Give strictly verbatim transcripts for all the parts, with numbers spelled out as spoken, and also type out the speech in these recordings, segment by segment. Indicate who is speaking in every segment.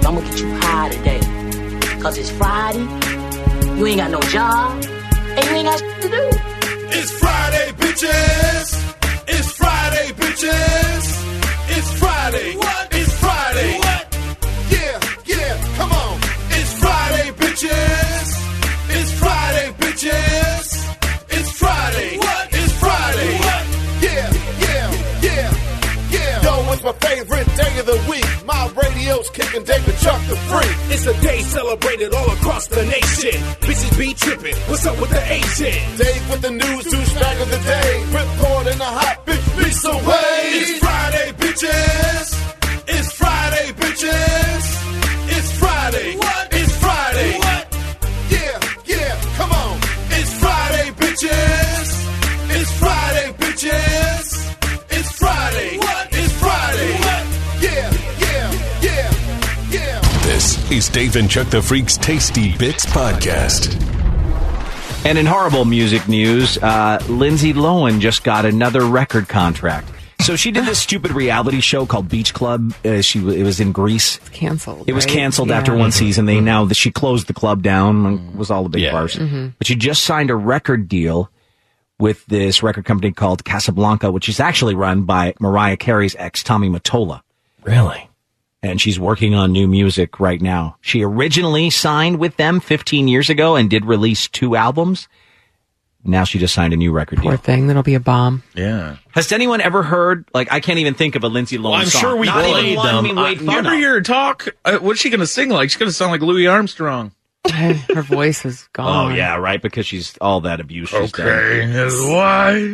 Speaker 1: I'm gonna get you high today. Cause it's Friday, you ain't got no job, and you ain't got shit to do.
Speaker 2: It's Friday, bitches. It's Friday, bitches. It's Friday. What? It's Friday. What? Yeah, yeah, come on. It's Friday, bitches. It's Friday, bitches. It's Friday. What? It's Friday. What? Yeah, yeah, yeah, yeah. Yo, it's my favorite day of the week. My radio's kicking David Chuck the Freak.
Speaker 3: It's a day celebrated all across the nation. Bitches be tripping. What's up with the Asian?
Speaker 2: Dave with the news, douchebag of the day. Report in the hot bitch beats away. It's Friday, bitches. It's Friday, bitches. It's Friday. What? It's Friday. What? Yeah, yeah, come on. It's Friday, bitches. It's Friday, bitches. It's Friday. What? It's Friday. What? Yeah, yeah, yeah, yeah.
Speaker 4: This is Dave and Chuck the Freak's Tasty Bits Podcast.
Speaker 5: And in horrible music news, uh, Lindsay Lohan just got another record contract. So she did this stupid reality show called Beach Club. Uh, she it was in Greece.
Speaker 6: It's canceled.
Speaker 5: It was
Speaker 6: right?
Speaker 5: canceled
Speaker 6: yeah.
Speaker 5: after one season. They now she closed the club down. And was all a big
Speaker 7: Yeah.
Speaker 5: farce.
Speaker 6: Mm-hmm.
Speaker 5: But she just signed a record deal with this record company called Casablanca, which is actually run by Mariah Carey's ex Tommy Mottola.
Speaker 7: Really?
Speaker 5: And she's working on new music right now. She originally signed with them fifteen years ago and did release two albums. Now she just signed a new record
Speaker 6: Poor
Speaker 5: deal.
Speaker 6: thing. That'll be a bomb.
Speaker 7: Yeah.
Speaker 5: Has anyone ever heard, like, I can't even think of a Lindsay Lohan
Speaker 7: Well, I'm
Speaker 5: song.
Speaker 7: sure we
Speaker 5: Not even
Speaker 7: played
Speaker 5: one
Speaker 7: them.
Speaker 5: we made
Speaker 7: Uh,
Speaker 5: fun
Speaker 7: you ever
Speaker 5: of.
Speaker 7: hear her talk? Uh, what's she going to sing like? She's going to sound like Louis Armstrong.
Speaker 6: Her voice is
Speaker 5: Oh,
Speaker 6: gone.
Speaker 5: yeah, right, because she's all that abuse she's
Speaker 7: Okay,
Speaker 5: done.
Speaker 7: is why.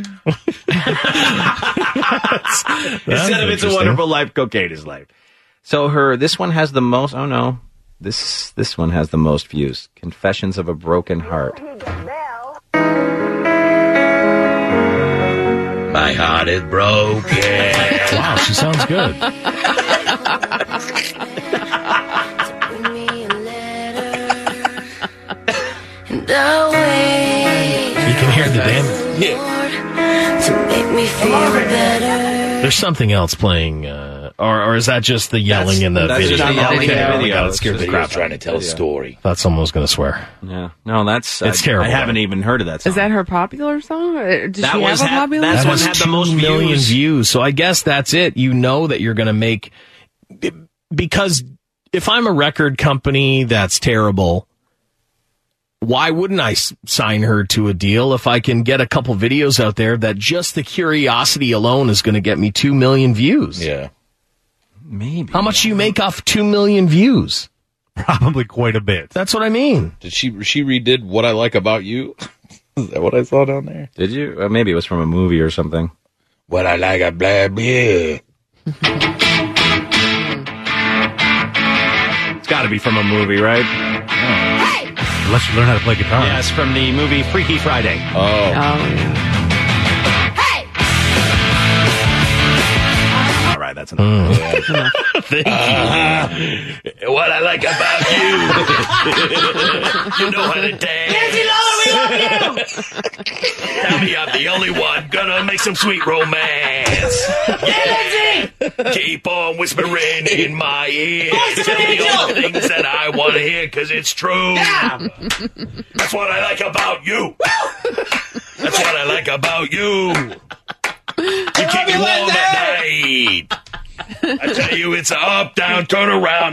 Speaker 5: Instead of It's a Wonderful Life, Cocaine is Life. So her, this one has the most, oh no, this this one has the most views. Confessions of a Broken Heart.
Speaker 7: My heart is broken.
Speaker 8: Wow, she sounds good. You can hear the damn.
Speaker 7: Yeah.
Speaker 9: To make me feel better.
Speaker 8: There's something else playing, uh, or or is that just the yelling in the
Speaker 5: that's
Speaker 8: video?
Speaker 5: just the yelling in the
Speaker 8: Okay,
Speaker 5: video.
Speaker 8: God, it
Speaker 5: It's
Speaker 8: scared
Speaker 5: just
Speaker 8: the crap.
Speaker 7: Trying to tell a story.
Speaker 8: Thought someone was going to swear.
Speaker 5: Yeah, no, that's
Speaker 8: It's
Speaker 5: I,
Speaker 8: terrible.
Speaker 5: I haven't even heard of that song.
Speaker 6: Is that her popular song? Or Does
Speaker 5: That
Speaker 6: she
Speaker 5: was
Speaker 6: have a
Speaker 5: ha-
Speaker 6: popular
Speaker 5: that's
Speaker 8: That
Speaker 5: one
Speaker 6: song?
Speaker 8: has
Speaker 5: had the
Speaker 8: two
Speaker 5: most
Speaker 8: million
Speaker 5: views.
Speaker 8: views. So I guess that's it. You know that you're going to make, because if I'm a record company that's terrible, why wouldn't I s- sign her to a deal if I can get a couple videos out there that just the curiosity alone is going to get me two million views?
Speaker 7: Yeah.
Speaker 5: Maybe.
Speaker 8: How much do you make off two million views?
Speaker 10: Probably quite a bit.
Speaker 8: That's what I mean.
Speaker 7: Did she she redid What I Like About You? Is that what I saw down there?
Speaker 5: Did you? Uh, maybe it was from a movie or something.
Speaker 7: What I Like About Blah Blah.
Speaker 5: It's got to be from a movie, right?
Speaker 10: Unless you learn how to play guitar.
Speaker 5: Yes, from the movie Freaky Friday.
Speaker 7: Oh.
Speaker 6: Oh, yeah.
Speaker 5: All right, that's enough.
Speaker 8: Thank
Speaker 7: Uh-huh. What I Like About You. You know how to dance. Tell me I'm the only one gonna make some sweet romance. Yeah, Lindsay! Keep on whispering in my ear. Tell me all the things that I want to hear, because it's true. Yeah. That's what I like about you. That's what I like about you. You keep me warm at night. I tell you, it's a up, down, turn around.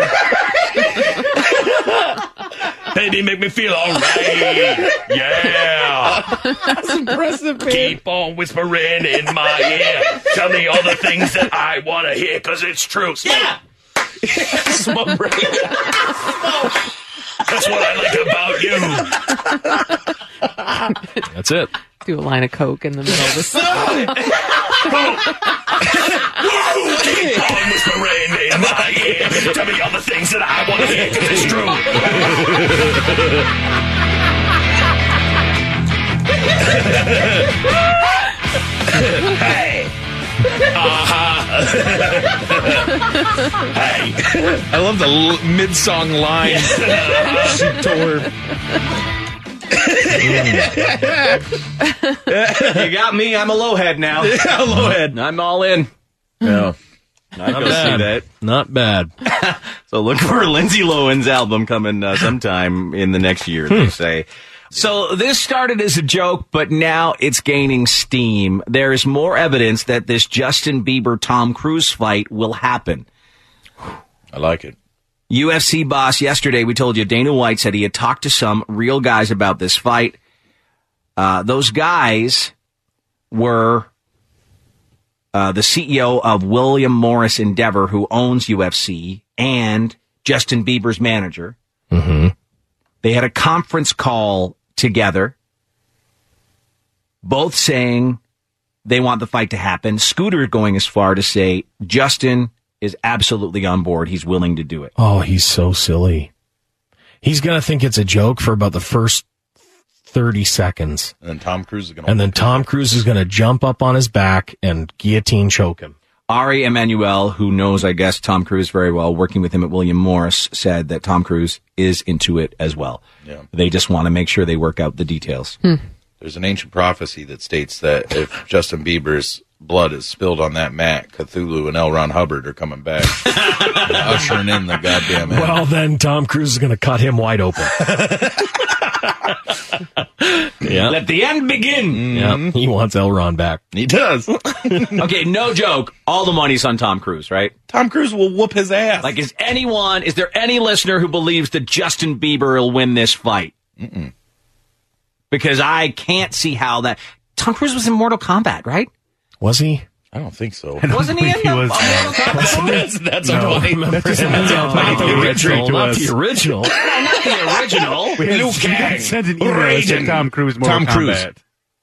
Speaker 7: Baby, make me feel all right. Yeah.
Speaker 6: That's impressive, man.
Speaker 7: Keep on whispering in my ear. Tell me all the things that I want to hear, because it's true. Yeah. Smoke break. That's what I like about you.
Speaker 8: That's it.
Speaker 6: Do a line of coke in the middle of the song.
Speaker 7: Keep on whispering in my ear. Tell me all the things that I want to hear, because it's true. Hey. Uh-huh. Hey.
Speaker 11: I love the l- mid-song line. She tore.
Speaker 5: You got me. I'm a lowhead now.
Speaker 11: Yeah, lowhead.
Speaker 5: I'm all in.
Speaker 7: Yeah.
Speaker 5: I
Speaker 8: Not
Speaker 5: go
Speaker 8: bad.
Speaker 5: see that.
Speaker 8: Not bad.
Speaker 5: So look for Lindsay Lohan's album coming uh, sometime in the next year, they say. So this started as a joke, but now it's gaining steam. There is more evidence that this Justin Bieber-Tom Cruise fight will happen.
Speaker 12: I like it.
Speaker 5: U F C boss yesterday, we told you, Dana White said he had talked to some real guys about this fight. Uh, those guys were uh, the C E O of William Morris Endeavor, who owns U F C, and Justin Bieber's manager.
Speaker 8: Mm-hmm.
Speaker 5: They had a conference call together, both saying they want the fight to happen. Scooter going as far to say Justin is absolutely on board. He's willing to do it.
Speaker 8: Oh, he's so silly. He's going to think it's a joke for about the first thirty seconds.
Speaker 12: And then Tom Cruise is going to...
Speaker 8: And then Tom Cruise is going to jump up on his back and guillotine choke him.
Speaker 5: Ari Emanuel, who knows, I guess, Tom Cruise very well, working with him at William Morris, said that Tom Cruise is into it as well.
Speaker 12: Yeah.
Speaker 5: They just want to make sure they work out the details.
Speaker 6: Hmm.
Speaker 12: There's an ancient prophecy that states that if Justin Bieber's blood is spilled on that mat, Cthulhu and L. Ron Hubbard are coming back, ushering in the goddamn end.
Speaker 8: Well, then Tom Cruise is going to cut him wide open. Yeah.
Speaker 5: Let the end begin.
Speaker 8: Yeah, he wants L. Ron back.
Speaker 12: He does.
Speaker 5: Okay, no joke. All the money's on Tom Cruise, right?
Speaker 12: Tom Cruise will whoop his ass.
Speaker 5: Like, is anyone, is there any listener who believes that Justin Bieber will win this fight?
Speaker 12: Mm-mm.
Speaker 5: Because I can't see how that. Tom Cruise was in Mortal Kombat, right?
Speaker 8: Was he?
Speaker 12: I don't think so.
Speaker 10: I don't
Speaker 5: Wasn't he
Speaker 10: think
Speaker 5: in
Speaker 10: he
Speaker 5: the
Speaker 10: was.
Speaker 5: Mortal Kombat?
Speaker 12: that's that's
Speaker 10: No.
Speaker 12: a
Speaker 8: I remember
Speaker 10: That's just-
Speaker 8: that.
Speaker 10: that's
Speaker 8: Not
Speaker 10: the
Speaker 8: the
Speaker 10: original
Speaker 8: original.
Speaker 10: to
Speaker 8: Not
Speaker 10: us.
Speaker 8: the original.
Speaker 5: No, not the original.
Speaker 10: We had,
Speaker 12: Liu
Speaker 10: we
Speaker 12: Kang,
Speaker 10: had sent an email that said
Speaker 12: Raiden,
Speaker 10: Tom Cruise Mortal
Speaker 12: Tom Cruise.
Speaker 10: Kombat.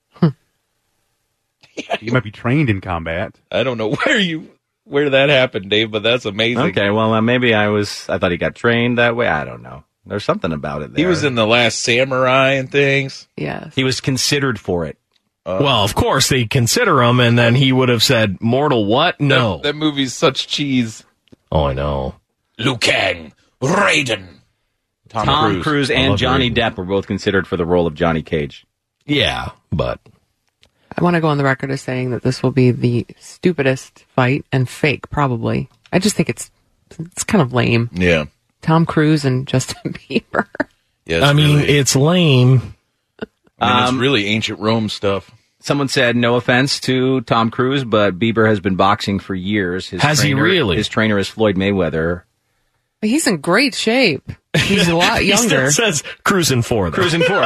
Speaker 10: You might be trained in combat.
Speaker 12: I don't know where you where that happened, Dave, but that's amazing.
Speaker 5: Okay, well, uh, maybe I was, I thought he got trained that way. I don't know. There's something about it there.
Speaker 12: He was in The Last Samurai and things.
Speaker 6: Yes.
Speaker 5: He was considered for it.
Speaker 8: Well, of course, they consider him, and then he would have said, mortal what? No.
Speaker 12: That, that movie's such cheese.
Speaker 8: Oh, I know.
Speaker 12: Liu Kang, Raiden. Tom,
Speaker 5: Tom
Speaker 12: Cruise,
Speaker 5: Cruise
Speaker 8: I
Speaker 5: and
Speaker 8: love
Speaker 5: Johnny
Speaker 8: Raiden.
Speaker 5: Depp were both considered for the role of Johnny Cage.
Speaker 8: Yeah, but
Speaker 6: I want to go on the record as saying that this will be the stupidest fight and fake, probably. I just think it's it's kind of lame.
Speaker 12: Yeah.
Speaker 6: Tom Cruise and Justin Bieber.
Speaker 12: Yeah, it's
Speaker 8: I mean,
Speaker 12: really,
Speaker 8: it's lame.
Speaker 12: I mean, it's
Speaker 5: Um,
Speaker 12: really ancient Rome stuff.
Speaker 5: Someone said, no offense to Tom Cruise, but Bieber has been boxing for years. His
Speaker 8: Has he
Speaker 5: trainer-
Speaker 8: really?
Speaker 5: His trainer is Floyd Mayweather.
Speaker 6: He's in great shape. He's a lot
Speaker 8: He still
Speaker 6: younger.
Speaker 8: says cruising for. though.
Speaker 5: Cruising for.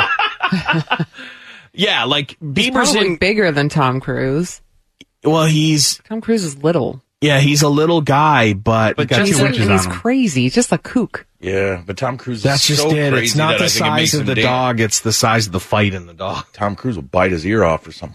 Speaker 8: Yeah, like
Speaker 6: He's
Speaker 8: Bieber's
Speaker 6: probably
Speaker 8: in.
Speaker 6: bigger than Tom Cruise.
Speaker 8: Well, he's
Speaker 6: Tom Cruise is little.
Speaker 8: yeah, he's a little guy, but,
Speaker 10: But got
Speaker 6: He's,
Speaker 10: two
Speaker 6: a-
Speaker 10: inches
Speaker 6: he's
Speaker 10: on him.
Speaker 6: crazy. He's just a kook.
Speaker 12: Yeah, but Tom Cruise
Speaker 8: that's
Speaker 12: is
Speaker 8: just
Speaker 12: so
Speaker 8: it.
Speaker 12: crazy
Speaker 8: It's not
Speaker 12: that
Speaker 8: the
Speaker 12: I think it
Speaker 8: size
Speaker 12: makes
Speaker 8: of
Speaker 12: him
Speaker 8: the
Speaker 12: damn-
Speaker 8: dog; it's the size of the fight in the dog.
Speaker 12: Tom Cruise will bite his ear off or something.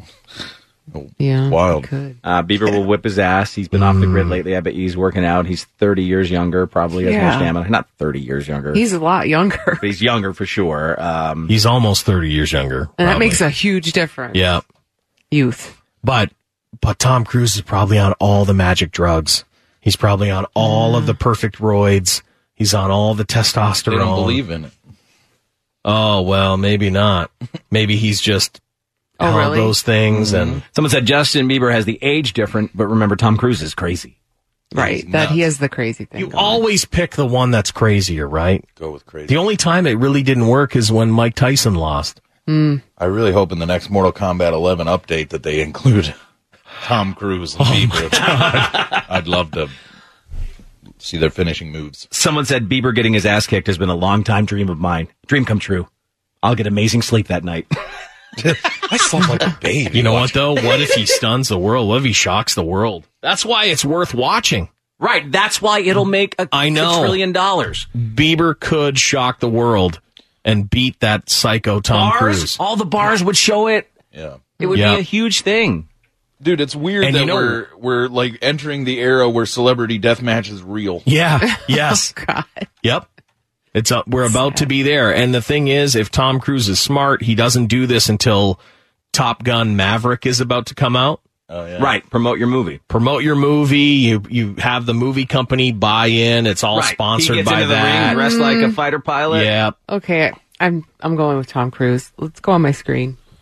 Speaker 6: Yeah,
Speaker 12: Wild.
Speaker 6: Good.
Speaker 5: Uh, Bieber will whip his ass. He's been off the grid lately. I bet he's working out. He's thirty years younger, probably has more
Speaker 6: Yeah.
Speaker 5: stamina. Not thirty years younger.
Speaker 6: He's a lot younger,
Speaker 5: but he's younger for sure. Um,
Speaker 8: He's almost thirty years younger,
Speaker 6: and that
Speaker 8: probably.
Speaker 6: makes a huge difference.
Speaker 8: yeah.
Speaker 6: Youth.
Speaker 8: But but Tom Cruise is probably on all the magic drugs. He's probably on all of the perfect roids. He's on all the testosterone.
Speaker 12: They don't believe in it.
Speaker 8: Oh well, maybe not. Maybe he's just
Speaker 6: Oh,
Speaker 8: held
Speaker 6: really?
Speaker 8: those things and
Speaker 5: Someone said Justin Bieber has the age different, but remember, Tom Cruise is crazy.
Speaker 6: Right.
Speaker 12: He's
Speaker 6: That he
Speaker 12: nuts.
Speaker 6: has the crazy thing.
Speaker 8: you
Speaker 6: going.
Speaker 8: always pick the one that's crazier, right?
Speaker 12: Go with crazy.
Speaker 8: The only time it really didn't work is when Mike Tyson lost.
Speaker 12: I really hope in the next Mortal Kombat eleven update that they include Tom Cruise and Bieber. I'd love to see their finishing moves.
Speaker 5: Someone said Bieber getting his ass kicked has been a long time dream of mine. Dream come true. I'll get amazing sleep that night.
Speaker 12: I slept like a baby.
Speaker 8: You know what though? What if he stuns the world? What if he shocks the world? That's why it's worth watching.
Speaker 5: Right. That's why it'll make a
Speaker 8: I know.
Speaker 5: trillion dollars.
Speaker 8: Bieber could shock the world and beat that psycho Tom
Speaker 5: Bars,
Speaker 8: Cruise.
Speaker 5: all the bars would show it.
Speaker 12: Yeah.
Speaker 5: It would
Speaker 8: Yeah.
Speaker 5: be a huge thing.
Speaker 12: Dude, it's weird
Speaker 8: And
Speaker 12: that
Speaker 8: you know-
Speaker 12: we're we're like entering the era where celebrity deathmatch is real.
Speaker 8: Yeah. Yes.
Speaker 6: God.
Speaker 8: Yep. It's uh, we're about to be there. And the thing is, if Tom Cruise is smart, he doesn't do this until Top Gun Maverick is about to come out.
Speaker 12: Oh yeah.
Speaker 5: Right. Promote your movie.
Speaker 8: Promote your movie. You you have the movie company buy in. It's all
Speaker 5: Right.
Speaker 8: sponsored
Speaker 5: he gets
Speaker 8: by
Speaker 5: into
Speaker 8: that.
Speaker 5: the ring dressed like a fighter pilot.
Speaker 8: Yeah.
Speaker 6: Okay. I'm I'm going with Tom Cruise. Let's go on my screen.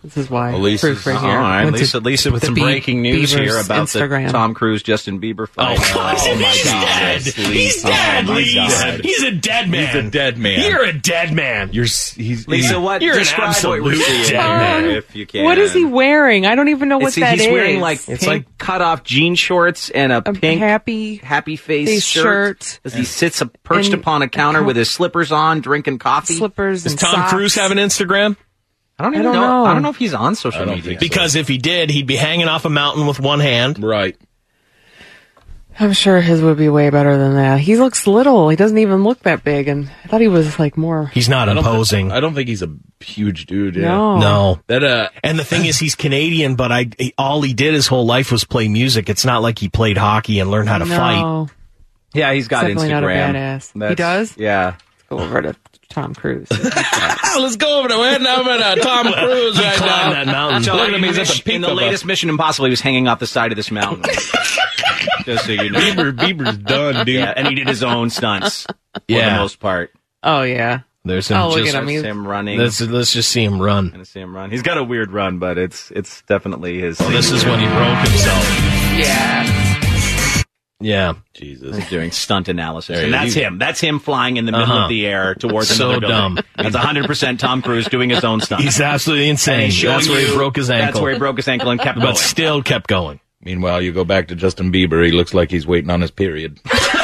Speaker 6: This is why.
Speaker 12: Lisa's-
Speaker 6: Proof right
Speaker 5: All
Speaker 6: here.
Speaker 5: right,
Speaker 6: Went to
Speaker 5: Lisa, Lisa with
Speaker 6: the
Speaker 5: some
Speaker 6: Bie-
Speaker 5: breaking news
Speaker 6: Bieber's
Speaker 5: here about
Speaker 6: Instagram.
Speaker 5: the Tom Cruise Justin Bieber fight.
Speaker 8: Oh,
Speaker 5: my
Speaker 8: he's dead.
Speaker 5: gosh,
Speaker 8: He's
Speaker 5: Lisa.
Speaker 8: dead,
Speaker 5: Oh, my
Speaker 8: Lisa.
Speaker 5: God.
Speaker 8: He's a dead man.
Speaker 11: He's a dead man.
Speaker 8: You're a dead man.
Speaker 11: You're s- he's
Speaker 5: Lisa,
Speaker 11: he's-
Speaker 5: what?
Speaker 8: You're an
Speaker 5: describe what we're
Speaker 8: absolute
Speaker 5: seeing
Speaker 8: dead
Speaker 5: here,
Speaker 8: man.
Speaker 5: if you can.
Speaker 6: What is he wearing? I don't even know what
Speaker 5: It's,
Speaker 6: that is.
Speaker 5: he's wearing like
Speaker 8: It's
Speaker 5: pink
Speaker 8: like-
Speaker 5: cut-off jean shorts and a,
Speaker 6: a
Speaker 5: pink
Speaker 6: happy.
Speaker 5: happy face,
Speaker 6: face
Speaker 5: shirt.
Speaker 6: shirt.
Speaker 5: As he sits up, perched
Speaker 6: And
Speaker 5: upon a counter
Speaker 6: a co-
Speaker 5: with his slippers on, drinking coffee.
Speaker 6: Slippers
Speaker 8: Does
Speaker 6: and
Speaker 8: Tom
Speaker 6: socks.
Speaker 8: Cruise have an Instagram?
Speaker 5: I don't
Speaker 6: I
Speaker 5: even
Speaker 6: don't
Speaker 5: know.
Speaker 6: know.
Speaker 5: I don't know if he's on social
Speaker 12: I don't
Speaker 5: media.
Speaker 12: think so.
Speaker 8: Because if he did, he'd be hanging off a mountain with one hand.
Speaker 12: Right.
Speaker 6: I'm sure his would be way better than that. He looks little. He doesn't even look that big, and I thought he was like more.
Speaker 8: He's not
Speaker 12: I don't
Speaker 8: imposing.
Speaker 12: Think, I don't think he's a huge dude. Yeah.
Speaker 6: No.
Speaker 8: No.
Speaker 12: That uh.
Speaker 8: And the thing is, he's Canadian, but I he- all he did his whole life was play music. It's not like he played hockey and learned how to fight.
Speaker 6: No.
Speaker 5: Yeah, he's got
Speaker 6: Definitely
Speaker 5: Instagram.
Speaker 6: not a badass. He
Speaker 5: That's-
Speaker 6: does?
Speaker 5: Yeah.
Speaker 6: Go over to Tom Cruise.
Speaker 12: Let's go over to we're now at uh, Tom Cruise
Speaker 8: He
Speaker 12: right
Speaker 8: climbed
Speaker 12: now.
Speaker 8: that mountain.
Speaker 5: So
Speaker 12: Look at him,
Speaker 5: in,
Speaker 12: he's at the
Speaker 5: Mission-
Speaker 12: peak
Speaker 5: in the
Speaker 12: of a-
Speaker 5: latest Mission Impossible, he was hanging off the side of this mountain. Just so you know.
Speaker 12: Bieber, Bieber's done, dude.
Speaker 5: Yeah, and he did his own stunts for
Speaker 8: Yeah.
Speaker 5: the most part.
Speaker 6: Oh yeah.
Speaker 8: There's him.
Speaker 6: Oh, look
Speaker 8: just,
Speaker 6: at him.
Speaker 5: Let's
Speaker 6: He's-
Speaker 5: him running.
Speaker 8: Let's, let's just see him run.
Speaker 5: Gonna see him run. He's got a weird run, but it's it's definitely his.
Speaker 8: Oh, this is when he broke himself.
Speaker 6: Yeah.
Speaker 8: Yeah.
Speaker 12: Jesus.
Speaker 5: He's doing stunt analysis,
Speaker 12: There
Speaker 5: and
Speaker 12: he
Speaker 5: that's
Speaker 12: is.
Speaker 5: him. That's him flying in the middle
Speaker 8: Uh-huh.
Speaker 5: of the air towards
Speaker 8: So
Speaker 5: another building.
Speaker 8: dumb.
Speaker 5: That's one hundred percent Tom Cruise doing his own stunt.
Speaker 8: He's absolutely
Speaker 5: And
Speaker 8: insane.
Speaker 5: he's showing
Speaker 8: That's where he
Speaker 5: you-
Speaker 8: broke his ankle.
Speaker 5: That's where he broke his ankle and kept
Speaker 8: but
Speaker 5: going.
Speaker 8: still kept going.
Speaker 12: Meanwhile, you go back to Justin Bieber. He looks like he's waiting on his period.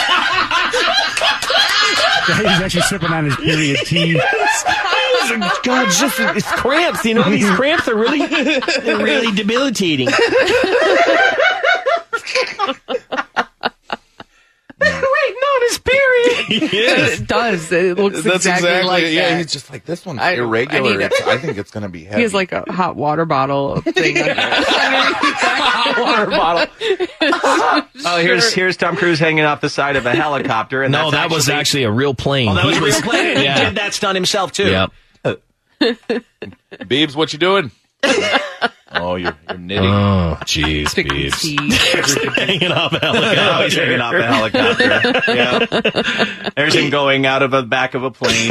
Speaker 10: He's actually sipping on his period tea.
Speaker 8: God, it's just it's cramps. You know, these cramps are really, they're really debilitating.
Speaker 5: waiting on his period.
Speaker 8: Yes.
Speaker 6: It does. It looks
Speaker 12: That's
Speaker 6: exactly,
Speaker 12: exactly,
Speaker 6: like
Speaker 12: yeah.
Speaker 6: that.
Speaker 12: He's just like, this one's
Speaker 6: I- I
Speaker 12: irregular.
Speaker 6: need
Speaker 12: It's,
Speaker 6: it.
Speaker 12: I think it's gonna be heavy.
Speaker 6: He has like a hot water bottle thing. under
Speaker 5: Water bottle. Oh, here's here's Tom Cruise hanging off the side of a helicopter. And
Speaker 8: No,
Speaker 5: that's
Speaker 8: that was actually a real plane.
Speaker 5: Oh, that was
Speaker 8: He
Speaker 5: a real plane.
Speaker 8: Yeah.
Speaker 5: He did that stunt himself too.
Speaker 8: Yep.
Speaker 12: Biebs, what you doing? Oh, you're, you're knitting.
Speaker 8: Oh, jeez,
Speaker 6: Picking
Speaker 8: Biebs.
Speaker 6: tea.
Speaker 8: Hanging off a
Speaker 5: Oh, he's hanging off the helicopter. Yeah. There's him going out of the back of a plane.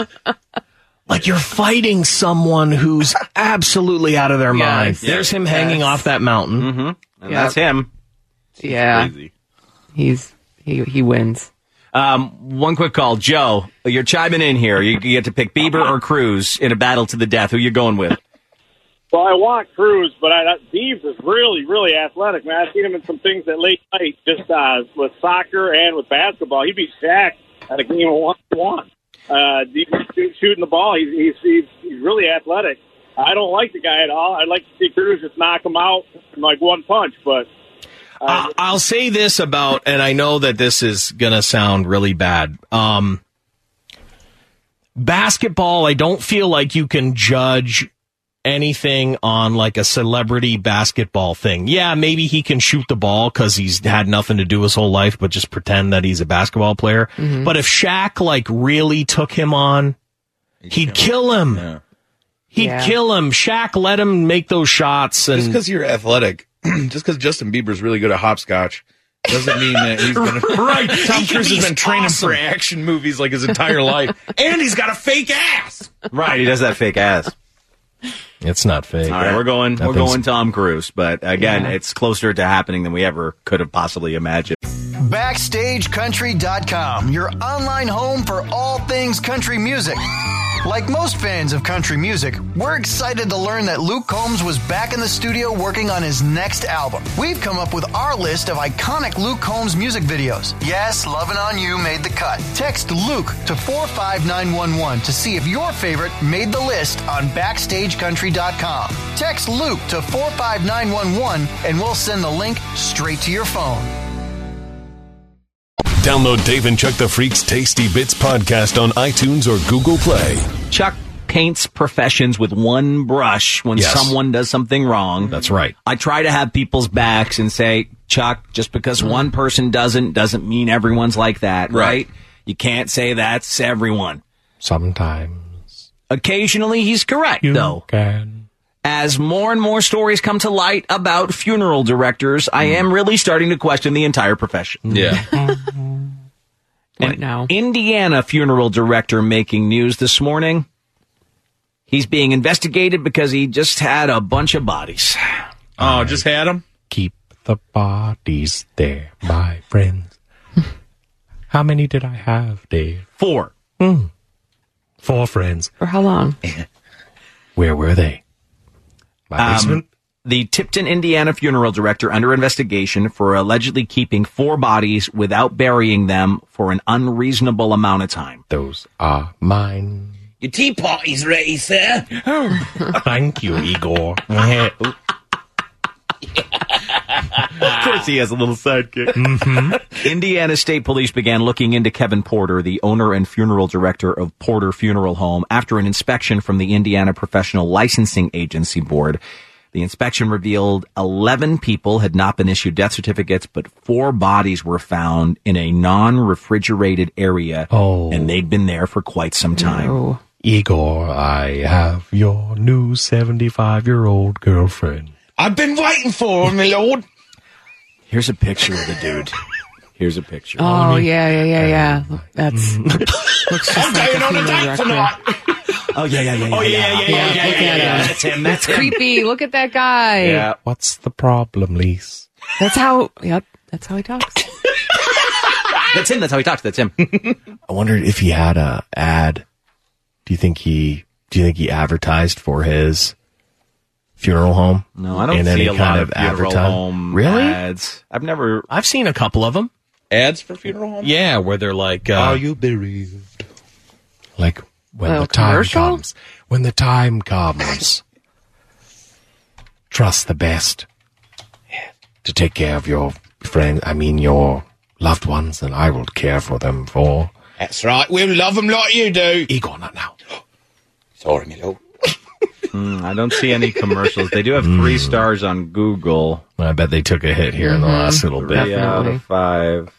Speaker 8: Like you're fighting someone who's absolutely out of their
Speaker 6: Yes.
Speaker 8: mind.
Speaker 6: Yes.
Speaker 8: There's him hanging
Speaker 6: Yes.
Speaker 8: off that mountain.
Speaker 5: Mm-hmm. And
Speaker 6: Yep.
Speaker 5: that's him.
Speaker 6: Yeah.
Speaker 12: Crazy.
Speaker 6: He's he he wins.
Speaker 5: Um, one quick call. Joe, you're chiming in here. You, you get to pick Bieber or Cruise in a battle to the death. Who you going with?
Speaker 13: Well, I want Cruz, but I, Biebs is really, really athletic, man. I've seen him in some things at late night, just uh, with soccer and with basketball. He beat Shaq at a game of one-on-one. Uh, shoot- shooting the ball, he's, he's he's he's really athletic. I don't like the guy at all. I'd like to see Cruz just knock him out in like one punch, but uh,
Speaker 8: I- I'll say this about, and I know that this is going to sound really bad. Um, basketball, I don't feel like you can judge anything on like a celebrity basketball thing. Yeah, maybe he can shoot the ball because he's had nothing to do his whole life but just pretend that he's a basketball player.
Speaker 6: Mhm.
Speaker 8: But if Shaq like really took him on, he'd kill him.
Speaker 12: Yeah.
Speaker 8: He'd
Speaker 6: Yeah.
Speaker 8: kill him. Shaq let him make those shots. And
Speaker 12: Just because you're athletic, just because Justin Bieber's really good at hopscotch, doesn't mean that he's gonna.
Speaker 8: Right.
Speaker 12: Tom Cruise
Speaker 8: He's
Speaker 12: has been training
Speaker 8: awesome.
Speaker 12: for action movies like his entire life, and he's got a fake ass.
Speaker 5: Right, he does that fake ass.
Speaker 8: It's not fake.
Speaker 5: All right, we're going. We're
Speaker 8: Nothing's-
Speaker 5: going Tom Cruise, but again,
Speaker 6: Yeah.
Speaker 5: it's closer to happening than we ever could have possibly imagined.
Speaker 14: Backstage Country dot com, your online home for all things country music. Like most fans of country music, we're excited to learn that Luke Combs was back in the studio working on his next album. We've come up with our list of iconic Luke Combs music videos. Yes, Lovin' On You made the cut. Text Luke to four five nine one one to see if your favorite made the list on Backstage Country dot com. Text Luke to four five nine one one and we'll send the link straight to your phone.
Speaker 4: Download Dave and Chuck the Freak's Tasty Bits podcast on iTunes or Google Play.
Speaker 5: Chuck paints professions with one brush when
Speaker 8: Yes.
Speaker 5: someone does something wrong.
Speaker 8: That's right.
Speaker 5: I try to have people's backs and say, Chuck, just because one person doesn't, doesn't mean everyone's like that, right?
Speaker 12: Right.
Speaker 5: You can't say that's everyone.
Speaker 8: Sometimes.
Speaker 5: Occasionally he's correct, though.
Speaker 8: Can.
Speaker 5: As more and more stories come to light about funeral directors, I am really starting to question the entire profession.
Speaker 12: Yeah,
Speaker 6: What
Speaker 5: An
Speaker 6: now?
Speaker 5: Indiana funeral director making news this morning. He's being investigated because he just had a bunch of bodies.
Speaker 11: Oh, just had them?
Speaker 8: Keep the bodies there, my friends. How many did I have, Dave?
Speaker 5: Four.
Speaker 8: Mm. Four friends.
Speaker 6: For how long?
Speaker 8: Where were they? My basement?
Speaker 5: Um, the Tipton, Indiana funeral director under investigation for allegedly keeping four bodies without burying them for an unreasonable amount of time.
Speaker 8: Those are mine.
Speaker 7: Your teapot is ready, sir.
Speaker 8: Thank you, Igor.
Speaker 5: Of course he has a little sidekick. Mm-hmm. Indiana State Police began looking into Kevin Porter, the owner and funeral director of Porter Funeral Home, after an inspection from the Indiana Professional Licensing Agency Board. The inspection revealed eleven people had not been issued death certificates, but four bodies were found in a non-refrigerated area,
Speaker 8: oh.
Speaker 5: and they'd been there for quite some time.
Speaker 8: No. Igor, I have your new seventy-five-year-old girlfriend.
Speaker 7: I've been waiting for her, my lord.
Speaker 5: Here's a picture of the dude. Here's a picture.
Speaker 6: Oh, yeah, yeah, yeah, yeah. That's looks just
Speaker 7: I'm
Speaker 6: like
Speaker 7: going
Speaker 6: a
Speaker 7: on a
Speaker 6: funeral
Speaker 7: date
Speaker 6: director.
Speaker 7: tonight.
Speaker 5: Oh, yeah, yeah, yeah, yeah.
Speaker 7: Oh, yeah, yeah, yeah, yeah, yeah,
Speaker 6: look
Speaker 7: yeah,
Speaker 6: at
Speaker 7: yeah.
Speaker 6: him.
Speaker 5: That's him. That's
Speaker 6: It's
Speaker 5: him.
Speaker 6: creepy. Look at that guy.
Speaker 5: Yeah.
Speaker 8: What's the problem, Lise?
Speaker 6: That's how, yep, that's how he talks.
Speaker 5: That's him. That's how he talks. That's him.
Speaker 8: I wondered if he had a ad. Do you think he? Do you think he advertised for his funeral home?
Speaker 5: No, I don't
Speaker 8: in
Speaker 5: see
Speaker 8: any
Speaker 5: a
Speaker 8: kind
Speaker 5: lot
Speaker 8: of
Speaker 5: of funeral
Speaker 8: advertise-
Speaker 5: home
Speaker 8: Really?
Speaker 5: ads. I've never.
Speaker 8: I've seen a couple of them.
Speaker 12: Ads for funeral homes?
Speaker 8: Yeah, where they're like, uh,
Speaker 12: Are you bereaved?
Speaker 8: like when
Speaker 6: Oh,
Speaker 8: the time
Speaker 6: commercial?
Speaker 8: comes. When the time comes, trust the best to take care of your friends. I mean, your loved ones, and I will care for them for.
Speaker 7: That's right. We'll love them like you do.
Speaker 8: Igor, not now.
Speaker 12: Sorry, my lord.
Speaker 5: Mm, I don't see any commercials. They do have three stars on Google.
Speaker 8: I bet they took a hit here in the last little bit.
Speaker 5: Three out of five.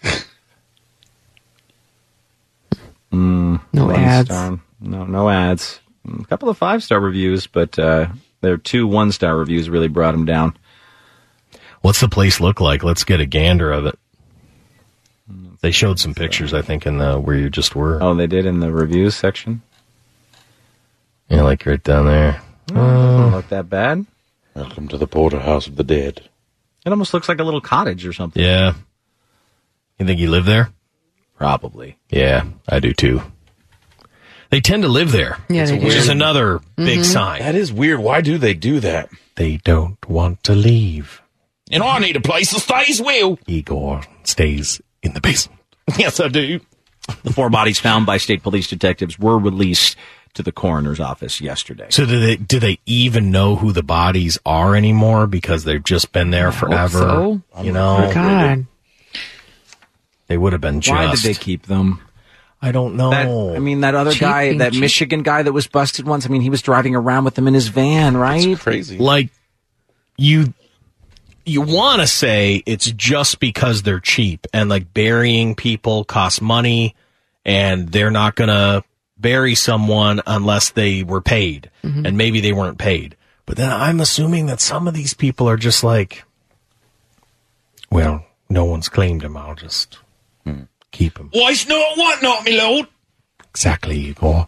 Speaker 5: Mm,
Speaker 6: No
Speaker 5: one
Speaker 6: ads.
Speaker 5: Star. No, no ads. A couple of five-star reviews, but uh, their two one-star reviews really brought them down.
Speaker 8: What's the place look like? Let's get a gander of it. They showed some pictures, I think, in the where you just were.
Speaker 5: Oh, they did in the reviews section?
Speaker 8: Yeah, like right down there.
Speaker 5: Oh, doesn't look that bad.
Speaker 12: Welcome to the Porterhouse of the Dead.
Speaker 5: It almost looks like a little cottage or something.
Speaker 8: Yeah. You think you live there?
Speaker 5: Probably.
Speaker 8: Yeah, I do too. They tend to live there,
Speaker 6: Yeah, they
Speaker 8: which
Speaker 6: do.
Speaker 8: is another big
Speaker 6: Mhm.
Speaker 8: sign.
Speaker 12: That is weird. Why do they do that?
Speaker 8: They don't want to leave.
Speaker 7: And I need a place to stay as well.
Speaker 8: Igor stays in the basement.
Speaker 7: Yes, I do.
Speaker 5: The four bodies found by state police detectives were released to the coroner's office yesterday.
Speaker 8: So do they do they even know who the bodies are anymore because they've just been there forever?
Speaker 6: so.
Speaker 8: You know,
Speaker 6: God.
Speaker 8: they would have been just.
Speaker 5: Why did they keep them?
Speaker 8: I don't know.
Speaker 5: That, I mean, that other
Speaker 6: Cheap
Speaker 5: guy,
Speaker 6: being
Speaker 5: that
Speaker 6: cheap.
Speaker 5: Michigan guy that was busted once, I mean, he was driving around with them in his van, right?
Speaker 12: It's crazy.
Speaker 8: like you you want to say it's just because they're cheap and like burying people costs money and they're not going to bury someone unless they were paid
Speaker 6: Mm-hmm.
Speaker 8: and maybe they weren't paid. But then I'm assuming that some of these people are just like, well, no one's claimed him. I'll just keep him.
Speaker 7: Why's not what not, my lord?
Speaker 8: Exactly, Igor.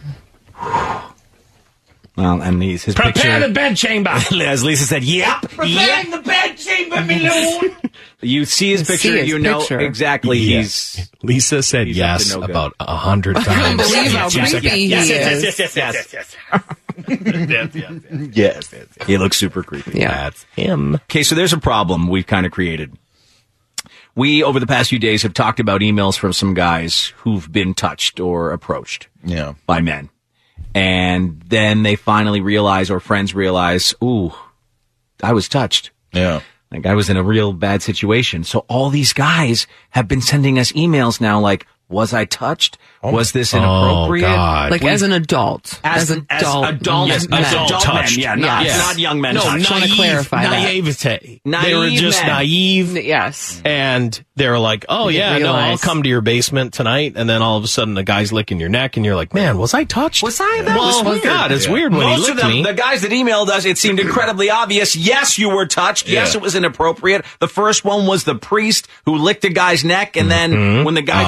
Speaker 5: Well, and he's, his
Speaker 7: Prepare
Speaker 5: picture,
Speaker 7: the bedchamber.
Speaker 5: as Lisa said, yep,
Speaker 7: Preparing the bedchamber, my lord.
Speaker 5: You see his
Speaker 6: You
Speaker 5: picture,
Speaker 6: see his
Speaker 5: you know
Speaker 6: picture.
Speaker 5: exactly
Speaker 8: Yes.
Speaker 5: he's...
Speaker 8: Lisa said
Speaker 5: he's up to
Speaker 8: yes
Speaker 5: no good.
Speaker 8: about a hundred
Speaker 6: I can't
Speaker 8: times.
Speaker 6: believe how
Speaker 5: Yes, yes,
Speaker 6: creepy
Speaker 5: yes,
Speaker 6: he
Speaker 5: yes,
Speaker 6: is.
Speaker 5: yes, yes, yes, yes, yes, yes.
Speaker 12: Yes.
Speaker 5: He looks super creepy.
Speaker 6: Yeah.
Speaker 8: That's him.
Speaker 5: Okay, so there's a problem we've kind of created. We, over the past few days, have talked about emails from some guys who've been touched or approached
Speaker 12: Yeah.
Speaker 5: by men. And then they finally realize, or friends realize, ooh, I was touched.
Speaker 12: Yeah.
Speaker 5: Like I was in a real bad situation. So all these guys have been sending us emails now like, was I touched? Was this inappropriate?
Speaker 8: Oh, God.
Speaker 6: Like as an adult.
Speaker 5: As,
Speaker 6: As, adult.
Speaker 5: as adult,
Speaker 6: men.
Speaker 5: as
Speaker 6: Men.
Speaker 5: adult men,
Speaker 8: touched.
Speaker 5: yeah, not,
Speaker 6: Yes.
Speaker 5: not young men.
Speaker 8: No,
Speaker 5: touched.
Speaker 6: just wanna
Speaker 8: naive,
Speaker 6: clarify that.
Speaker 8: naivete. they were
Speaker 5: Naive
Speaker 8: just
Speaker 5: men.
Speaker 8: naive,
Speaker 6: Yes.
Speaker 8: and they were like, "Oh
Speaker 6: You
Speaker 8: yeah,
Speaker 6: didn't
Speaker 8: no, I'll
Speaker 6: realize.
Speaker 8: come to your basement tonight." And then all of a sudden, the guy's licking your neck, and you're like, "Man, was I touched?
Speaker 5: Was I? That
Speaker 8: well,
Speaker 5: was
Speaker 8: oh,
Speaker 5: weird.
Speaker 8: God, it's
Speaker 12: Yeah.
Speaker 8: weird when
Speaker 5: Most
Speaker 8: he
Speaker 5: of
Speaker 8: licked
Speaker 5: them,
Speaker 8: me."
Speaker 5: the guys that emailed us, it seemed incredibly obvious. Yes, you were touched. Yes,
Speaker 12: Yeah.
Speaker 5: it was inappropriate. The first one was the priest who licked a guy's neck, and then
Speaker 8: Mhm.
Speaker 5: when the guy
Speaker 8: Obvious.
Speaker 5: freaked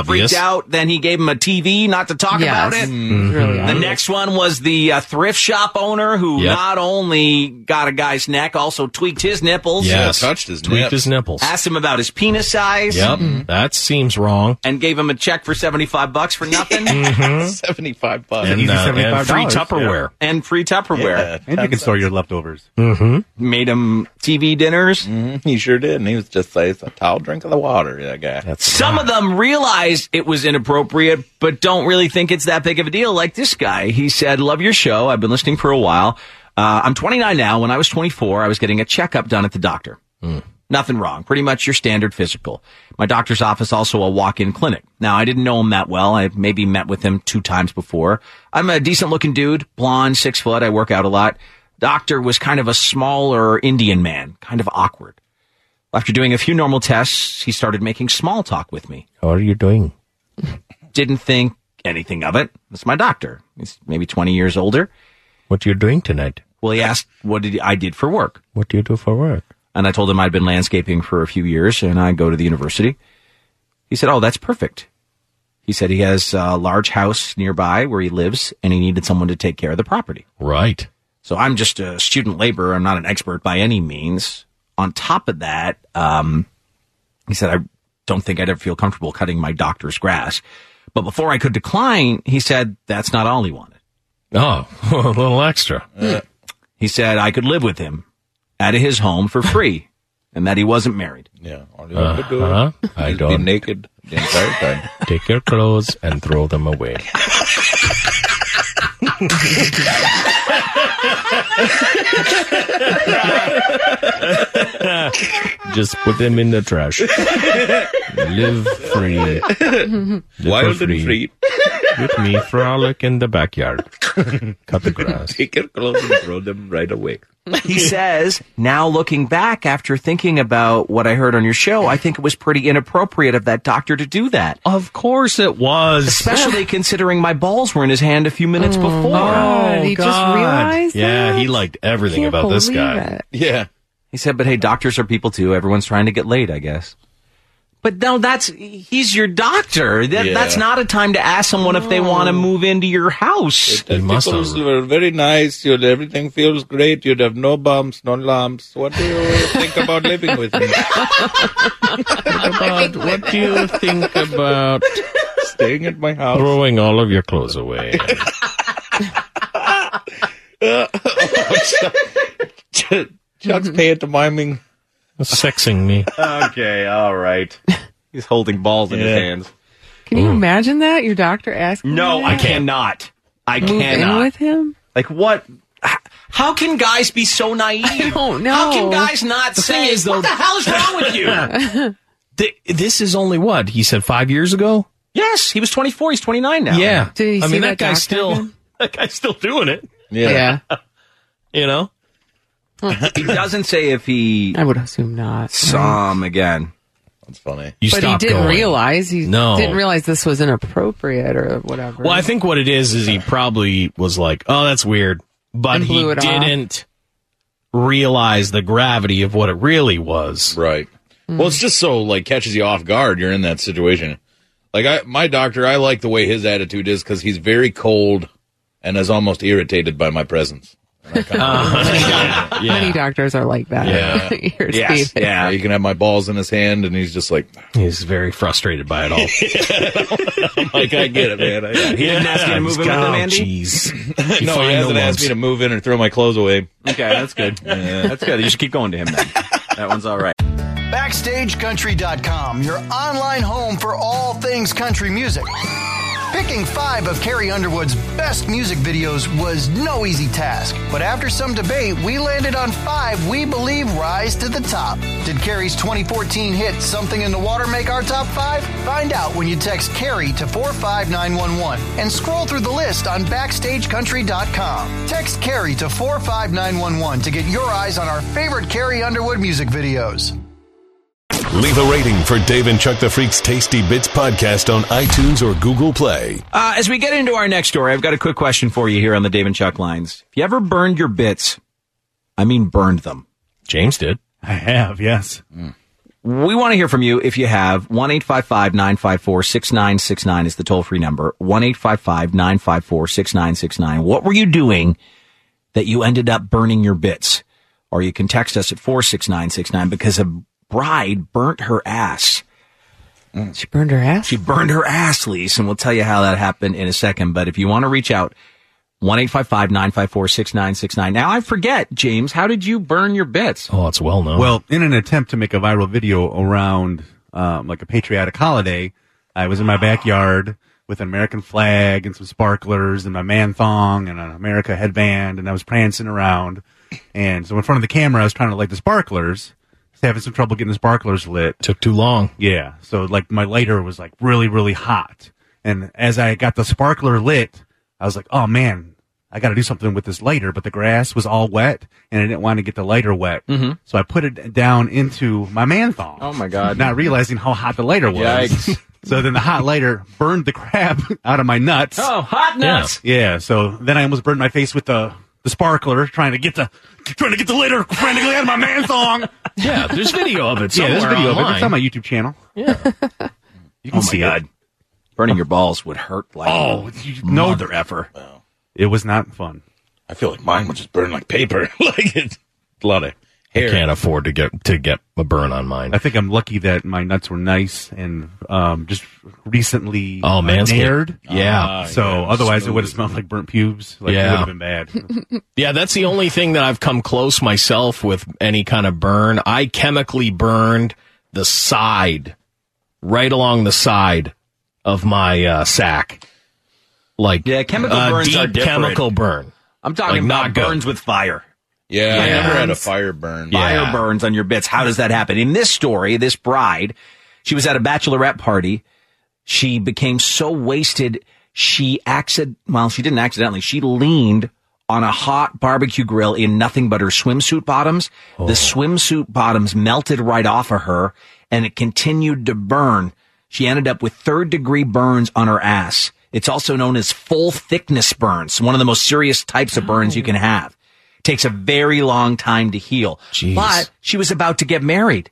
Speaker 5: about. Then he gave him a T V not to talk
Speaker 6: Yes.
Speaker 5: about it.
Speaker 6: Mm-hmm. Really
Speaker 5: The
Speaker 6: odd.
Speaker 5: next one was the uh, thrift shop owner who
Speaker 8: Yep.
Speaker 5: not only got a guy's neck, also tweaked his nipples.
Speaker 8: Yes.
Speaker 12: touched his
Speaker 8: Tweaked
Speaker 12: nips.
Speaker 8: his nipples.
Speaker 5: Asked him about his penis size.
Speaker 8: Yep. That seems wrong.
Speaker 5: And gave him a check for seventy-five bucks for nothing.
Speaker 12: seventy-five bucks.
Speaker 8: And,
Speaker 10: Easy
Speaker 8: uh, and
Speaker 10: seventy-five
Speaker 8: free
Speaker 10: dollars,
Speaker 8: Tupperware.
Speaker 5: And free Tupperware.
Speaker 12: Yeah,
Speaker 10: And you can store your leftovers.
Speaker 8: Mm-hmm.
Speaker 5: Made him T V dinners.
Speaker 12: Mm-hmm. He sure did. And he was just like, it's a tall drink of the water, that guy.
Speaker 8: That's
Speaker 5: Some of them realize it was inappropriate, but don't really think it's that big of a deal. Like this guy, he said, "Love your show. I've been listening for a while. Uh, I'm twenty-nine now. When I was twenty-four, I was getting a checkup done at the doctor.
Speaker 8: Mm.
Speaker 5: Nothing wrong. Pretty much your standard physical. My doctor's office, also a walk-in clinic. Now, I didn't know him that well. I maybe met with him two times before. I'm a decent-looking dude, blonde, six foot. I work out a lot. Doctor was kind of a smaller Indian man, kind of awkward. After doing a few normal tests, he started making small talk with me.
Speaker 8: How are you doing?
Speaker 5: Didn't think anything of it. It's my doctor. He's maybe twenty years older.
Speaker 8: What are you doing tonight?
Speaker 5: Well, he asked what did I did for work.
Speaker 8: What do you do for work?
Speaker 5: And I told him I'd been landscaping for a few years and I go to the university. He said, "Oh, that's perfect." He said he has a large house nearby where he lives and he needed someone to take care of the property.
Speaker 8: Right.
Speaker 5: So I'm just a student laborer. I'm not an expert by any means. On top of that, um, he said, "I don't think I'd ever feel comfortable cutting my doctor's grass." But before I could decline, he said that's not all he wanted.
Speaker 8: Oh, a little extra.
Speaker 12: Uh,
Speaker 5: He said I could live with him at his home for free and that he wasn't married.
Speaker 12: yeah. All you have to do
Speaker 8: Uh-huh. I
Speaker 12: is be
Speaker 8: don't.
Speaker 12: naked the entire time.
Speaker 8: Take your clothes and throw them away. Just put them in the trash. Live free. Live
Speaker 12: Wild
Speaker 8: for
Speaker 12: and free.
Speaker 8: With me, frolic in the backyard. Cut the grass.
Speaker 12: Take your clothes and throw them right away.
Speaker 5: He says, now looking back after thinking about what I heard on your show, I think it was pretty inappropriate of that doctor to do that.
Speaker 8: Of course it was.
Speaker 5: Especially considering my balls were in his hand a few minutes before.
Speaker 6: God, he just realized
Speaker 8: Yeah,
Speaker 6: that?
Speaker 8: he liked everything
Speaker 6: Can't
Speaker 8: about this
Speaker 6: believe
Speaker 8: guy.
Speaker 6: it.
Speaker 12: Yeah.
Speaker 5: He said, but hey, doctors are people too. Everyone's trying to get laid, I guess. But no, that's, he's your doctor. That,
Speaker 12: Yeah.
Speaker 5: That's not a time to ask someone if they want to move into your house.
Speaker 12: The testicles were very nice. You'd, everything feels great. You'd have no bumps, no lumps. What do you think about living with me?
Speaker 8: About, what do you think about
Speaker 12: staying at my house?
Speaker 8: Throwing all of your clothes away.
Speaker 12: Chuck's pantomiming.
Speaker 8: Sexing me.
Speaker 5: Okay, all right. He's holding balls in his
Speaker 12: Yeah.
Speaker 5: hands.
Speaker 6: Can you imagine that? Your doctor asking
Speaker 5: No,
Speaker 6: you
Speaker 5: I
Speaker 6: that?
Speaker 5: cannot. I
Speaker 6: Move
Speaker 5: cannot.
Speaker 6: in with him?
Speaker 5: Like what? h- How can guys be so naive? I
Speaker 6: don't know.
Speaker 5: How can guys not
Speaker 8: The
Speaker 5: say,
Speaker 8: thing is,
Speaker 5: what
Speaker 8: though-
Speaker 5: the hell is wrong with you?
Speaker 8: Th- This is only what? He said five years ago?
Speaker 5: Yes, he was twenty-four. He's twenty-nine now.
Speaker 8: Yeah.
Speaker 6: Did he
Speaker 8: I
Speaker 6: see
Speaker 8: mean,
Speaker 6: that
Speaker 8: that guy's
Speaker 6: doctor
Speaker 8: still,
Speaker 6: again?
Speaker 8: that guy's still doing it.
Speaker 6: Yeah.
Speaker 8: You know?
Speaker 5: He doesn't say if he
Speaker 6: I would assume not.
Speaker 5: saw him again.
Speaker 12: That's funny.
Speaker 8: You
Speaker 6: but he
Speaker 8: stop
Speaker 6: didn't
Speaker 8: going.
Speaker 6: realize he
Speaker 8: No.
Speaker 6: didn't realize this was inappropriate or whatever.
Speaker 8: Well, I think what it is is he probably was like, "Oh, that's weird," but
Speaker 6: And
Speaker 8: he
Speaker 6: blew it off.
Speaker 8: didn't realize the gravity of what it really was.
Speaker 12: Right.
Speaker 6: Hmm.
Speaker 12: Well, it's just so like catches you off guard. You're in that situation. Like I, my doctor, I like the way his attitude is because he's very cold and is almost irritated by my presence. And I kinda-
Speaker 8: Uh, yeah.
Speaker 6: Many doctors are like that.
Speaker 12: Yeah.
Speaker 6: Irritated.
Speaker 5: Yes, yeah.
Speaker 12: You can have my balls in his hand, and he's just like,
Speaker 8: He's very frustrated by it all.
Speaker 12: I'm like, I get it, man. I,
Speaker 5: He didn't ask you to move in with him, Andy?
Speaker 8: Jeez.
Speaker 12: no, he hasn't asked me to move in or throw my clothes away.
Speaker 5: Okay, that's good. That's good. You should keep going to him then. That one's all right.
Speaker 14: Backstage Country dot com, your online home for all things country music. Picking five of Carrie Underwood's best music videos was no easy task, but after some debate, we landed on five we believe rise to the top. Did Carrie's twenty fourteen hit Something in the Water make our top five? Find out when you text Carrie to four five nine one one and scroll through the list on Backstage Country dot com. Text Carrie to four five nine one one to get your eyes on our favorite Carrie Underwood music videos.
Speaker 4: Leave a rating for Dave and Chuck the Freak's Tasty Bits podcast on iTunes or Google Play.
Speaker 5: Uh, as we get into our next story, I've got a quick question for you here on the Dave and Chuck lines. If you ever burned your bits, I mean burned them.
Speaker 8: James did.
Speaker 10: I have, yes.
Speaker 5: We want to hear from you if you have. one eight five five nine five four six nine six nine is the toll-free number. one eight five five nine five four six nine six nine. What were you doing that you ended up burning your bits? Or you can text us at four six nine six nine because a bride burnt her ass.
Speaker 6: She burned her ass?
Speaker 5: She burned her ass, Lise, and we'll tell you how that happened in a second. But if you want to reach out, one eight five five nine five four six nine six nine. Now, I forget, James, how did you burn your bits?
Speaker 8: Oh, it's well known.
Speaker 10: Well, in an attempt to make a viral video around um, like a patriotic holiday, I was in my backyard with an American flag and some sparklers and my man thong and an America headband, and I was prancing around. And so in front of the camera, I was trying to light the sparklers. Having some trouble getting the sparklers lit.
Speaker 8: Took too long.
Speaker 10: Yeah. So like my lighter was like really, really hot. And as I got the sparkler lit, I was like, oh man, I got to do something with this lighter. But the grass was all wet and I didn't want to get the lighter wet.
Speaker 5: Mm-hmm.
Speaker 10: So I put it down into my man thong.
Speaker 5: Oh my God.
Speaker 10: Not realizing how hot the lighter was.
Speaker 5: Yikes.
Speaker 10: So then the hot lighter burned the crap out of my nuts.
Speaker 5: Oh, hot nuts.
Speaker 10: Yeah. yeah. So then I almost burned my face with the, the sparkler trying to get the, trying to get the lighter frantically out of my man thong.
Speaker 8: Yeah, there's video of it somewhere
Speaker 10: Yeah, there's video
Speaker 8: online.
Speaker 10: of it. It's on my YouTube channel.
Speaker 8: Yeah.
Speaker 10: You can
Speaker 5: Oh my
Speaker 10: see
Speaker 5: God.
Speaker 10: it.
Speaker 5: Burning your balls would hurt like
Speaker 10: Oh, you know,
Speaker 5: mother effer.
Speaker 10: it was not fun.
Speaker 12: I feel like mine would just burn like paper. Like it's a lot of hair.
Speaker 8: I can't afford to get to get a burn on mine.
Speaker 10: I think I'm lucky that my nuts were nice and um, just recently
Speaker 8: Oh,
Speaker 10: uh,
Speaker 8: Manscaped.
Speaker 10: nared.
Speaker 8: Yeah.
Speaker 10: So
Speaker 12: yeah,
Speaker 10: otherwise it
Speaker 12: smooth.
Speaker 10: would have smelled like burnt pubes. Like
Speaker 8: Yeah.
Speaker 10: it would have been bad.
Speaker 8: Yeah, that's the only thing that I've come close myself with any kind of burn. I chemically burned the side, right along the side of my uh, sack. Like,
Speaker 5: Yeah, chemical
Speaker 8: uh,
Speaker 5: burns
Speaker 8: deep
Speaker 5: are different.
Speaker 8: chemical burn.
Speaker 5: I'm talking
Speaker 8: Like,
Speaker 5: about
Speaker 8: not good.
Speaker 5: burns with fire.
Speaker 12: Yeah, I
Speaker 8: Yeah.
Speaker 12: never had a fire burn.
Speaker 5: Fire
Speaker 8: Yeah.
Speaker 5: burns on your bits. How does that happen? In this story, this bride, she was at a bachelorette party. She became so wasted, she accident, well, she didn't accidentally, she leaned on a hot barbecue grill in nothing but her swimsuit bottoms. The swimsuit bottoms melted right off of her and it continued to burn. She ended up with third degree burns on her ass. It's also known as full thickness burns, one of the most serious types of burns you can have. Takes a very long time to heal.
Speaker 8: Jeez.
Speaker 5: But she was about to get married.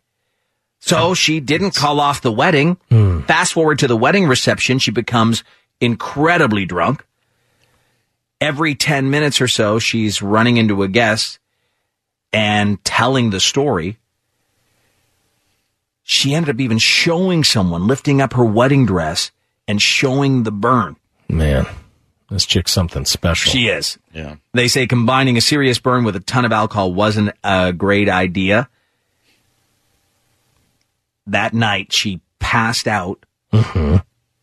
Speaker 5: So she didn't call off the wedding. Fast forward to the wedding reception, she becomes incredibly drunk. Every ten minutes or so, she's running into a guest and telling the story. She ended up even showing someone, lifting up her wedding dress and showing the burn.
Speaker 8: Man, this chick's something special.
Speaker 5: She is.
Speaker 12: Yeah.
Speaker 5: They say combining a serious burn with a ton of alcohol wasn't a great idea. That night, she passed out.
Speaker 8: Mm-hmm.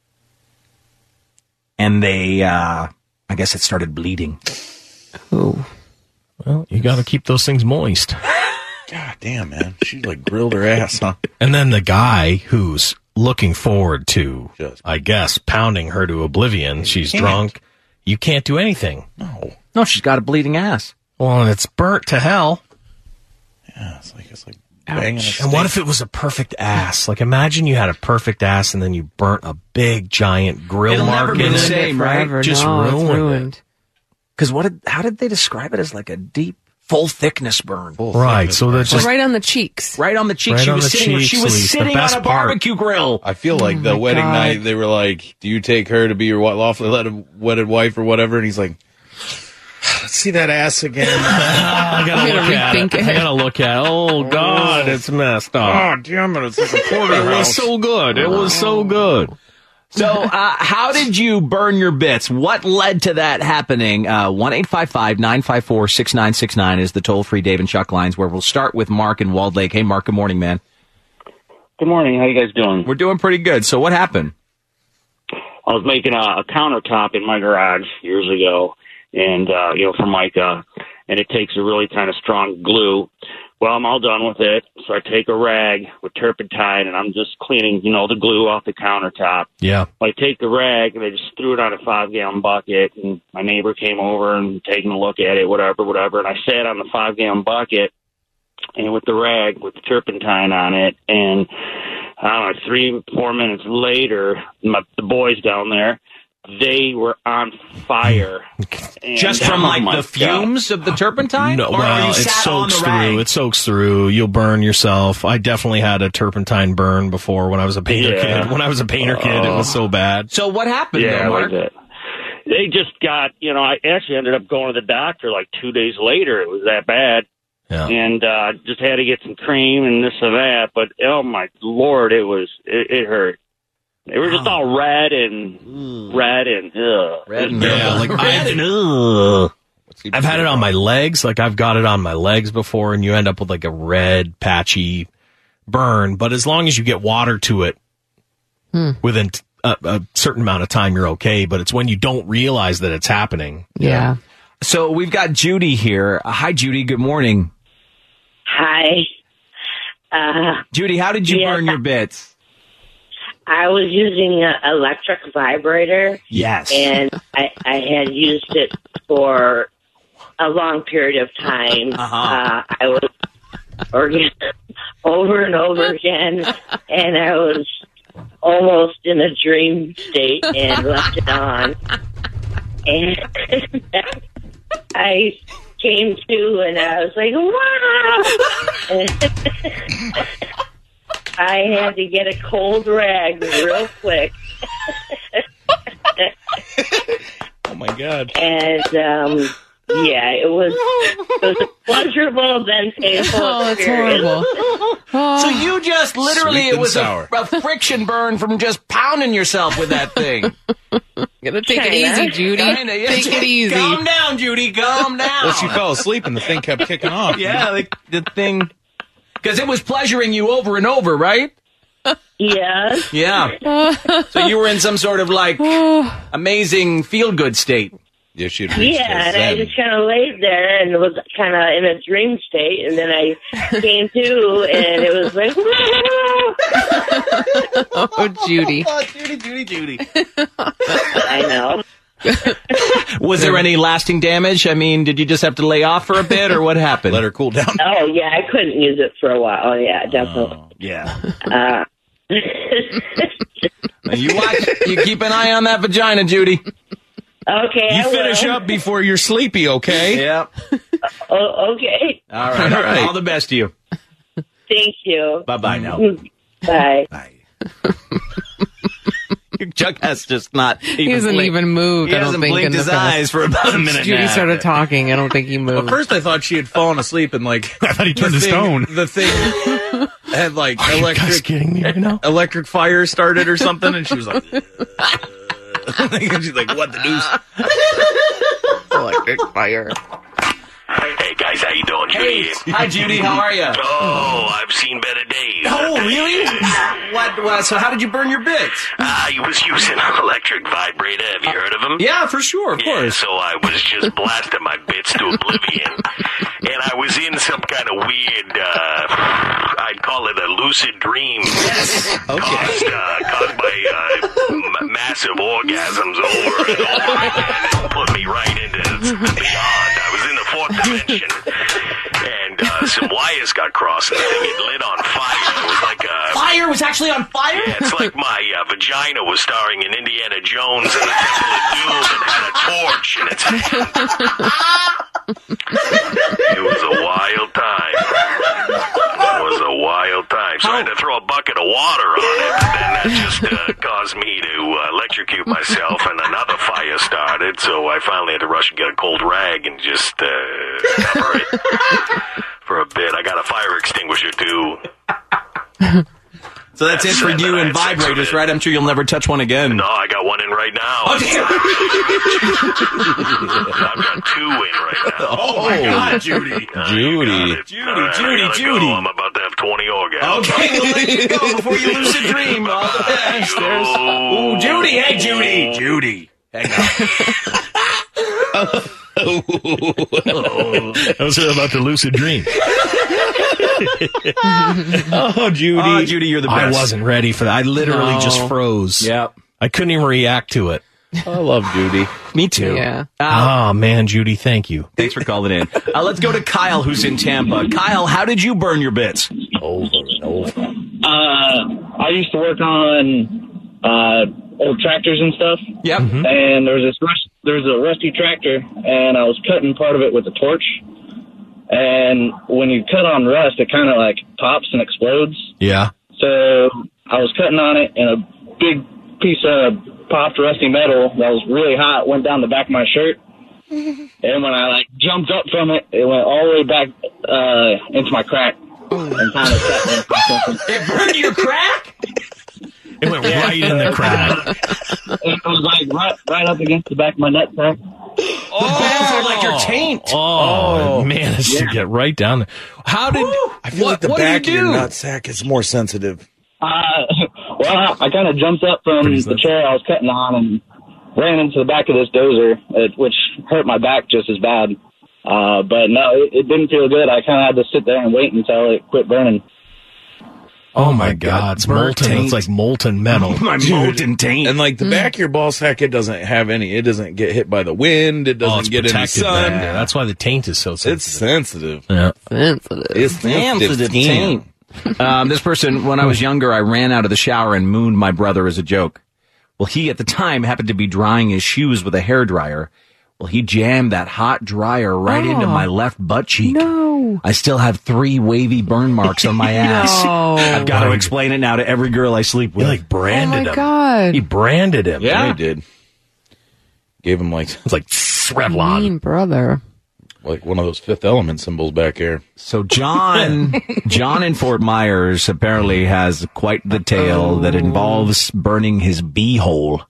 Speaker 5: And they, uh, I guess it started bleeding.
Speaker 6: Oh.
Speaker 8: Well, you got to keep those things moist.
Speaker 12: God damn, man. She like grilled her ass, huh?
Speaker 8: And then the guy who's looking forward to,
Speaker 12: Just-
Speaker 8: I guess, pounding her to oblivion. She's
Speaker 12: can't.
Speaker 8: drunk. You can't do anything.
Speaker 12: No.
Speaker 5: No, she's got a bleeding ass.
Speaker 8: Well, and it's burnt to hell.
Speaker 12: Yeah, it's like it's like banging a
Speaker 8: And what
Speaker 12: steak.
Speaker 8: if it was a perfect ass? Like, imagine you had a perfect ass and then you burnt a big, giant grill
Speaker 5: It'll
Speaker 8: mark
Speaker 5: never be
Speaker 8: in
Speaker 5: the
Speaker 8: it.
Speaker 5: same, right?
Speaker 6: Forever.
Speaker 8: Just
Speaker 6: no, it's
Speaker 8: ruined it.
Speaker 6: ruined.
Speaker 5: Because what did, how did they describe it as like a deep, full thickness burn?
Speaker 8: Right, so that's
Speaker 6: So
Speaker 8: just...
Speaker 6: right on the cheeks.
Speaker 5: Right on the cheek.
Speaker 8: Right
Speaker 5: she
Speaker 8: on
Speaker 5: was
Speaker 8: the
Speaker 5: sitting,
Speaker 8: cheeks,
Speaker 5: she was
Speaker 8: Lise, the
Speaker 5: sitting on
Speaker 8: best
Speaker 5: a
Speaker 8: part.
Speaker 5: barbecue grill.
Speaker 12: I feel like the
Speaker 6: my
Speaker 12: wedding
Speaker 6: God.
Speaker 12: night, they were like, do you take her to be your wa- lawfully wedded- wedded wife or whatever? And he's like, let's see that ass again.
Speaker 8: I gotta
Speaker 6: I'm
Speaker 8: look
Speaker 6: gonna
Speaker 8: at it.
Speaker 6: rethink it.
Speaker 8: I gotta look at it. Oh, God, it's messed up.
Speaker 12: Oh, damn it. It's like a
Speaker 8: It
Speaker 12: porterhouse.
Speaker 8: was so good. It was so good.
Speaker 5: So, uh, how did you burn your bits? What led to that happening? Uh, one eight five five nine five four six nine six nine is the toll-free Dave and Chuck lines, where we'll start with Mark in Walled Lake. Hey, Mark, good morning, man.
Speaker 15: Good morning. How you guys doing?
Speaker 5: We're doing pretty good. So what happened?
Speaker 15: I was making a, a countertop in my garage years ago, and uh, you know, for mica, and it takes a really kind of strong glue. Well, I'm all done with it, so I take a rag with turpentine, and I'm just cleaning, you know, the glue off the countertop.
Speaker 8: Yeah.
Speaker 15: I take the rag, and I just threw it on a five-gallon bucket, and my neighbor came over and taking a look at it, whatever, whatever, and I sat on the five-gallon bucket, and with the rag with the turpentine on it, and I don't know, three, four minutes later, my, the boys down there, they were on fire. And,
Speaker 5: Just from
Speaker 15: oh
Speaker 5: like
Speaker 15: my
Speaker 5: the fumes
Speaker 15: God.
Speaker 5: of the turpentine?
Speaker 8: No,
Speaker 5: or
Speaker 8: well,
Speaker 5: you
Speaker 8: it
Speaker 5: sat on
Speaker 8: soaks
Speaker 5: the
Speaker 8: through.
Speaker 5: rag?
Speaker 8: It soaks through. You'll burn yourself. I definitely had a turpentine burn before when I was a painter
Speaker 15: Yeah.
Speaker 8: kid. When I was a painter kid, it was so bad.
Speaker 5: So what happened,
Speaker 15: Yeah,
Speaker 5: though,
Speaker 15: like
Speaker 5: Mark?
Speaker 15: that. They just got, you know, I actually ended up going to the doctor like two days later. It was that bad.
Speaker 8: Yeah.
Speaker 15: And uh just had to get some cream and this and that. But, oh, my Lord, it was, it, it hurt. They were just all red and red and, ugh.
Speaker 5: Red and
Speaker 8: Yeah, like
Speaker 5: red
Speaker 8: I've,
Speaker 5: and ugh.
Speaker 8: I've had it on my legs. Like I've got it on my legs before, and you end up with like a red, patchy burn. But as long as you get water to it
Speaker 6: Hmm.
Speaker 8: within t- a, a certain amount of time, you're okay. But it's when you don't realize that it's happening.
Speaker 6: Yeah.
Speaker 5: So we've got Judy here. Uh, hi, Judy. Good morning.
Speaker 16: Hi. Uh,
Speaker 5: Judy, how did you
Speaker 16: yeah.
Speaker 5: burn your bits?
Speaker 16: I was using an electric vibrator.
Speaker 5: Yes.
Speaker 16: And I, I had used it for a long period of time.
Speaker 5: Uh-huh.
Speaker 16: Uh, I was organ- over and over again, and I was almost in a dream state and left it on. And I came to, and I was like, wow! I had to get a cold rag real quick.
Speaker 11: Oh my God.
Speaker 16: And um yeah, it was it was a pleasurable then painful
Speaker 6: Oh, it's
Speaker 16: experience.
Speaker 6: horrible.
Speaker 5: So you just literally,
Speaker 11: Sweet
Speaker 5: it
Speaker 11: and
Speaker 5: was a,
Speaker 11: sour.
Speaker 5: a friction burn from just pounding yourself with that thing.
Speaker 6: Gotta take it
Speaker 16: Kinda.
Speaker 6: easy, Judy.
Speaker 5: Kinda, yeah.
Speaker 6: Take it easy.
Speaker 5: Calm down, Judy. Calm down.
Speaker 11: Well, she fell asleep and the thing kept kicking off.
Speaker 5: Yeah, the, the thing. Because it was pleasuring you over and over, right?
Speaker 16: Yes.
Speaker 5: Yeah. So you were in some sort of like amazing feel-good state.
Speaker 11: Yeah, she'd reached
Speaker 16: Yeah,
Speaker 11: the
Speaker 16: and I
Speaker 11: zen.
Speaker 16: just kind of laid there and was kind of in a dream state, and then I came to, and it was like,
Speaker 6: Oh, Judy.
Speaker 5: Oh, Judy, Judy, Judy.
Speaker 16: I know.
Speaker 5: Was there any lasting damage? I mean, did you just have to lay off for a bit, or what happened?
Speaker 11: Let her cool down.
Speaker 16: Oh, yeah, I couldn't use it for a while. Oh, yeah, definitely.
Speaker 5: Yeah.
Speaker 16: Uh,
Speaker 5: Now you watch. You keep an eye on that vagina, Judy.
Speaker 16: okay,
Speaker 11: You
Speaker 16: I
Speaker 11: finish
Speaker 16: will.
Speaker 11: up before you're sleepy, okay?
Speaker 5: Yep.
Speaker 16: Oh, okay.
Speaker 5: All right.
Speaker 11: All right.
Speaker 5: All the best to you.
Speaker 16: Thank you.
Speaker 5: Bye-bye now.
Speaker 16: Bye.
Speaker 5: Chuck has just not even
Speaker 6: He hasn't
Speaker 5: blinked.
Speaker 6: even moved.
Speaker 5: He
Speaker 6: I don't
Speaker 5: hasn't
Speaker 6: think
Speaker 5: blinked
Speaker 6: in the
Speaker 5: his
Speaker 6: past-
Speaker 5: eyes for about a minute
Speaker 6: Judy
Speaker 5: now.
Speaker 6: started talking. I don't think he moved.
Speaker 11: At first, I thought she had fallen asleep and like
Speaker 10: I thought he turned
Speaker 11: the
Speaker 10: to
Speaker 11: thing-
Speaker 10: stone.
Speaker 11: The thing had like
Speaker 8: Are you guys
Speaker 11: electric
Speaker 8: kidding me right now?
Speaker 11: electric fire started or something, and she was like, and she's like, "What the deuce?"
Speaker 6: Electric fire.
Speaker 7: Hey guys, how you doing? Judy?
Speaker 5: Hi, Judy. How are you?
Speaker 7: Oh, I've seen better days.
Speaker 5: Oh, really? What, what? So, how did you burn your bits?
Speaker 7: I was using an electric vibrator. Have you heard of them?
Speaker 5: Yeah, for sure, of
Speaker 7: Yeah,
Speaker 5: course.
Speaker 7: so I was just blasting my bits to oblivion. And I was in some kind of weird, uh, I'd call it a lucid dream.
Speaker 5: Yes. Okay.
Speaker 7: Caused, uh, caused by uh, m- massive orgasms over and over again. It put me right into beyond. I was in the fourth dimension. And uh, some wires got crossed and the thing had lit on fire. It was like a...
Speaker 5: Fire was actually on fire?
Speaker 7: Yeah, it's like my uh, vagina was starring in Indiana Jones and the Temple of Doom and had a torch in its hand. It was a wild time. It was a wild time. So I had to throw a bucket of water on it, but then that just uh, caused me to uh, electrocute myself, and another fire started, so I finally had to rush and get a cold rag and just uh, cover it for a bit. I got a fire extinguisher, too.
Speaker 5: So that's, it for you and vibrators, right? I'm sure you'll never touch one again.
Speaker 7: No, I got one in right now.
Speaker 5: Oh, damn.
Speaker 7: I've got two in right now.
Speaker 5: Oh, my God, Judy.
Speaker 7: Uh,
Speaker 11: Judy.
Speaker 7: you got it.
Speaker 5: Judy,
Speaker 7: All right, I
Speaker 5: Judy,
Speaker 7: gotta
Speaker 5: Judy.
Speaker 7: go. I'm about to have twenty orgasms.
Speaker 5: Okay, we'll let you go before you lose a dream. All the best. There's... Ooh, Judy. Hey, Judy. Judy. Hang on.
Speaker 8: I was about to lucid dream.
Speaker 11: Oh, Judy.
Speaker 5: Oh, Judy, you're the best.
Speaker 8: I wasn't ready for that. I literally
Speaker 5: No.
Speaker 8: just froze.
Speaker 5: Yep.
Speaker 8: I couldn't even react to it.
Speaker 11: I love Judy.
Speaker 5: Me too.
Speaker 6: Yeah.
Speaker 5: Uh,
Speaker 8: Oh, man, Judy, thank you.
Speaker 5: thanks for calling in. Uh, let's go to Kyle, who's in Tampa. Kyle, how did you burn your bits?
Speaker 11: Over and over.
Speaker 17: Uh, I used to work on uh, old tractors and stuff.
Speaker 5: Yep.
Speaker 17: Mm-hmm. And there was this rust, there was a rusty tractor, and I was cutting part of it with a torch. And when you cut on rust, it kind of like pops and explodes.
Speaker 8: Yeah.
Speaker 17: So I was cutting on it, and a big piece of popped rusty metal that was really hot went down the back of my shirt. And when I like jumped up from it, it went all the way back uh, into my crack. And kind of sat there.
Speaker 5: It burned your crack?
Speaker 8: It went right in the crack.
Speaker 17: It was like right, right up against the back of my nut crack.
Speaker 5: Oh, like your taint.
Speaker 8: Oh, oh man, it's to get right down there. How did?
Speaker 12: I feel
Speaker 8: what,
Speaker 12: like the
Speaker 8: what
Speaker 12: back
Speaker 8: do
Speaker 12: of
Speaker 8: you
Speaker 12: your
Speaker 8: do?
Speaker 12: nut sack is more sensitive.
Speaker 17: Uh, well, I, I kind of jumped up from the chair I was cutting on and ran into the back of this dozer, it, which hurt my back just as bad. Uh, but no, it, it didn't feel good. I kind of had to sit there and wait until it quit burning.
Speaker 8: Oh my God, it's
Speaker 12: Burnt
Speaker 8: molten.
Speaker 12: taint.
Speaker 8: It's like molten metal.
Speaker 5: My molten taint.
Speaker 12: And like the back of your ball sack, it doesn't have any. It doesn't get hit by the wind. It doesn't
Speaker 8: Oh, it's
Speaker 12: get any
Speaker 8: protected.
Speaker 12: sun.
Speaker 8: Yeah, that's why the taint is so sensitive.
Speaker 12: It's sensitive.
Speaker 8: Yeah.
Speaker 6: Sensitive.
Speaker 12: It's sensitive
Speaker 5: taint. Um, this person, when I was younger, I ran out of the shower and mooned my brother as a joke. Well, he at the time happened to be drying his shoes with a hairdryer. Well, he jammed that hot dryer right
Speaker 6: Oh.
Speaker 5: into my left butt cheek.
Speaker 6: No.
Speaker 5: I still have three wavy burn marks on my ass.
Speaker 6: No.
Speaker 5: I've got to explain it now to every girl I sleep with.
Speaker 8: He like branded
Speaker 6: Oh my
Speaker 8: him.
Speaker 6: God.
Speaker 8: He branded him.
Speaker 12: Yeah, he did. Gave him like
Speaker 8: It's like Revlon.
Speaker 6: Mean brother.
Speaker 12: like one of those Fifth Element symbols back here.
Speaker 5: So John, John in Fort Myers apparently has quite the tale that involves burning his beehole.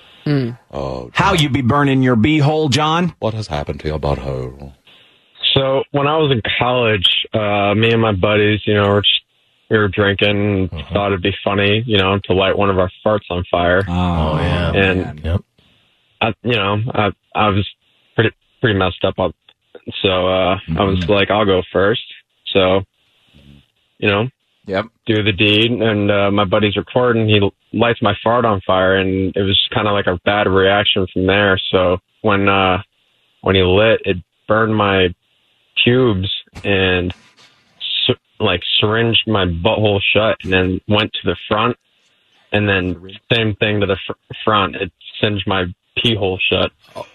Speaker 12: Oh,
Speaker 5: How you be burning your beehole, John?
Speaker 12: what has happened to your butthole?
Speaker 18: So when I was in college, uh, me and my buddies, you know, were just, we were drinking, and thought it'd be funny, you know, to light one of our farts on fire.
Speaker 5: Oh,
Speaker 8: yeah.
Speaker 18: And
Speaker 8: Yep.
Speaker 18: I, you know, I, I was pretty, pretty messed up. On, so, uh, I was like, I'll go first. So, you know,
Speaker 5: Yep.
Speaker 18: do the deed. And, uh, my buddy's recording. He lights my fart on fire, and it was kind of like a bad reaction from there. So when, uh, when he lit, it burned my pubes and sy- like syringed my butthole shut, and then went to the front, and then same thing to the fr- front. It singed my pee hole shut.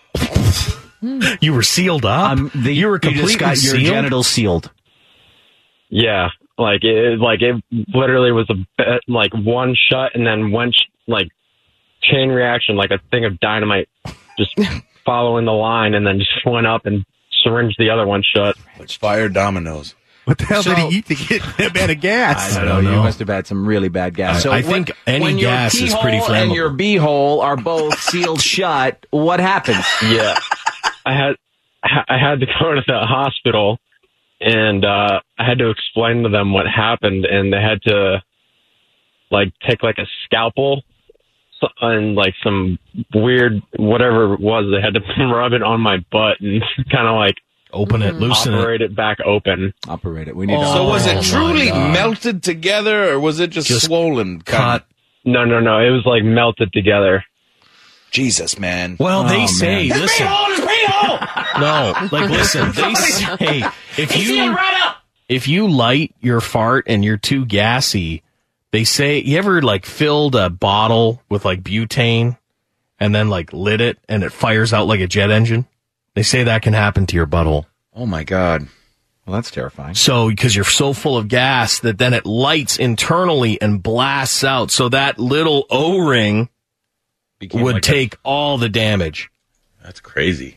Speaker 8: You were sealed up.
Speaker 5: Um, the,
Speaker 8: you were
Speaker 5: you
Speaker 8: completely
Speaker 5: just got your
Speaker 8: sealed.
Speaker 5: genitals sealed.
Speaker 18: Yeah, like it, like it literally was a bit, like one shut, and then went sh- like chain reaction, like a thing of dynamite, just following the line, and then just went up and syringed the other one shut.
Speaker 12: It's fire dominoes.
Speaker 10: What the hell
Speaker 5: So-
Speaker 10: did he eat to get that bad of gas?
Speaker 5: I don't know. You must have had some really bad gas.
Speaker 8: I-
Speaker 5: So
Speaker 8: I
Speaker 5: when-
Speaker 8: think any
Speaker 5: when
Speaker 8: gas
Speaker 5: your
Speaker 8: is pretty
Speaker 5: pee-hole and
Speaker 8: flammable.
Speaker 5: your beehole are both sealed shut, what happens?
Speaker 18: Yeah, I had I had to go to the hospital, and uh, I had to explain to them what happened, and they had to like take like a scalpel so- and like some weird whatever it was. They had to rub it on my butt and kind of like
Speaker 8: open it, loosen it.
Speaker 18: operate it back open.
Speaker 5: Operate it. We need.
Speaker 8: Oh,
Speaker 5: to
Speaker 12: So was it
Speaker 8: my
Speaker 12: truly
Speaker 8: God.
Speaker 12: melted together, or was it just,
Speaker 8: Just
Speaker 12: swollen?
Speaker 8: cut.
Speaker 18: No, no, no. It was like melted together.
Speaker 12: Jesus, man.
Speaker 8: Well, they
Speaker 5: Oh,
Speaker 8: say,
Speaker 5: man.
Speaker 8: listen. No, like listen, they say if you if you light your fart and you're too gassy, they say you ever like filled a bottle with like butane and then like lit it and it fires out like a jet engine. They say that can happen to your butthole.
Speaker 12: Oh my God.
Speaker 5: Well, that's terrifying.
Speaker 8: So because you're so full of gas that then it lights internally and blasts out. So that little O-ring
Speaker 12: Became
Speaker 8: would
Speaker 12: like a-
Speaker 8: take all the damage.
Speaker 12: That's crazy.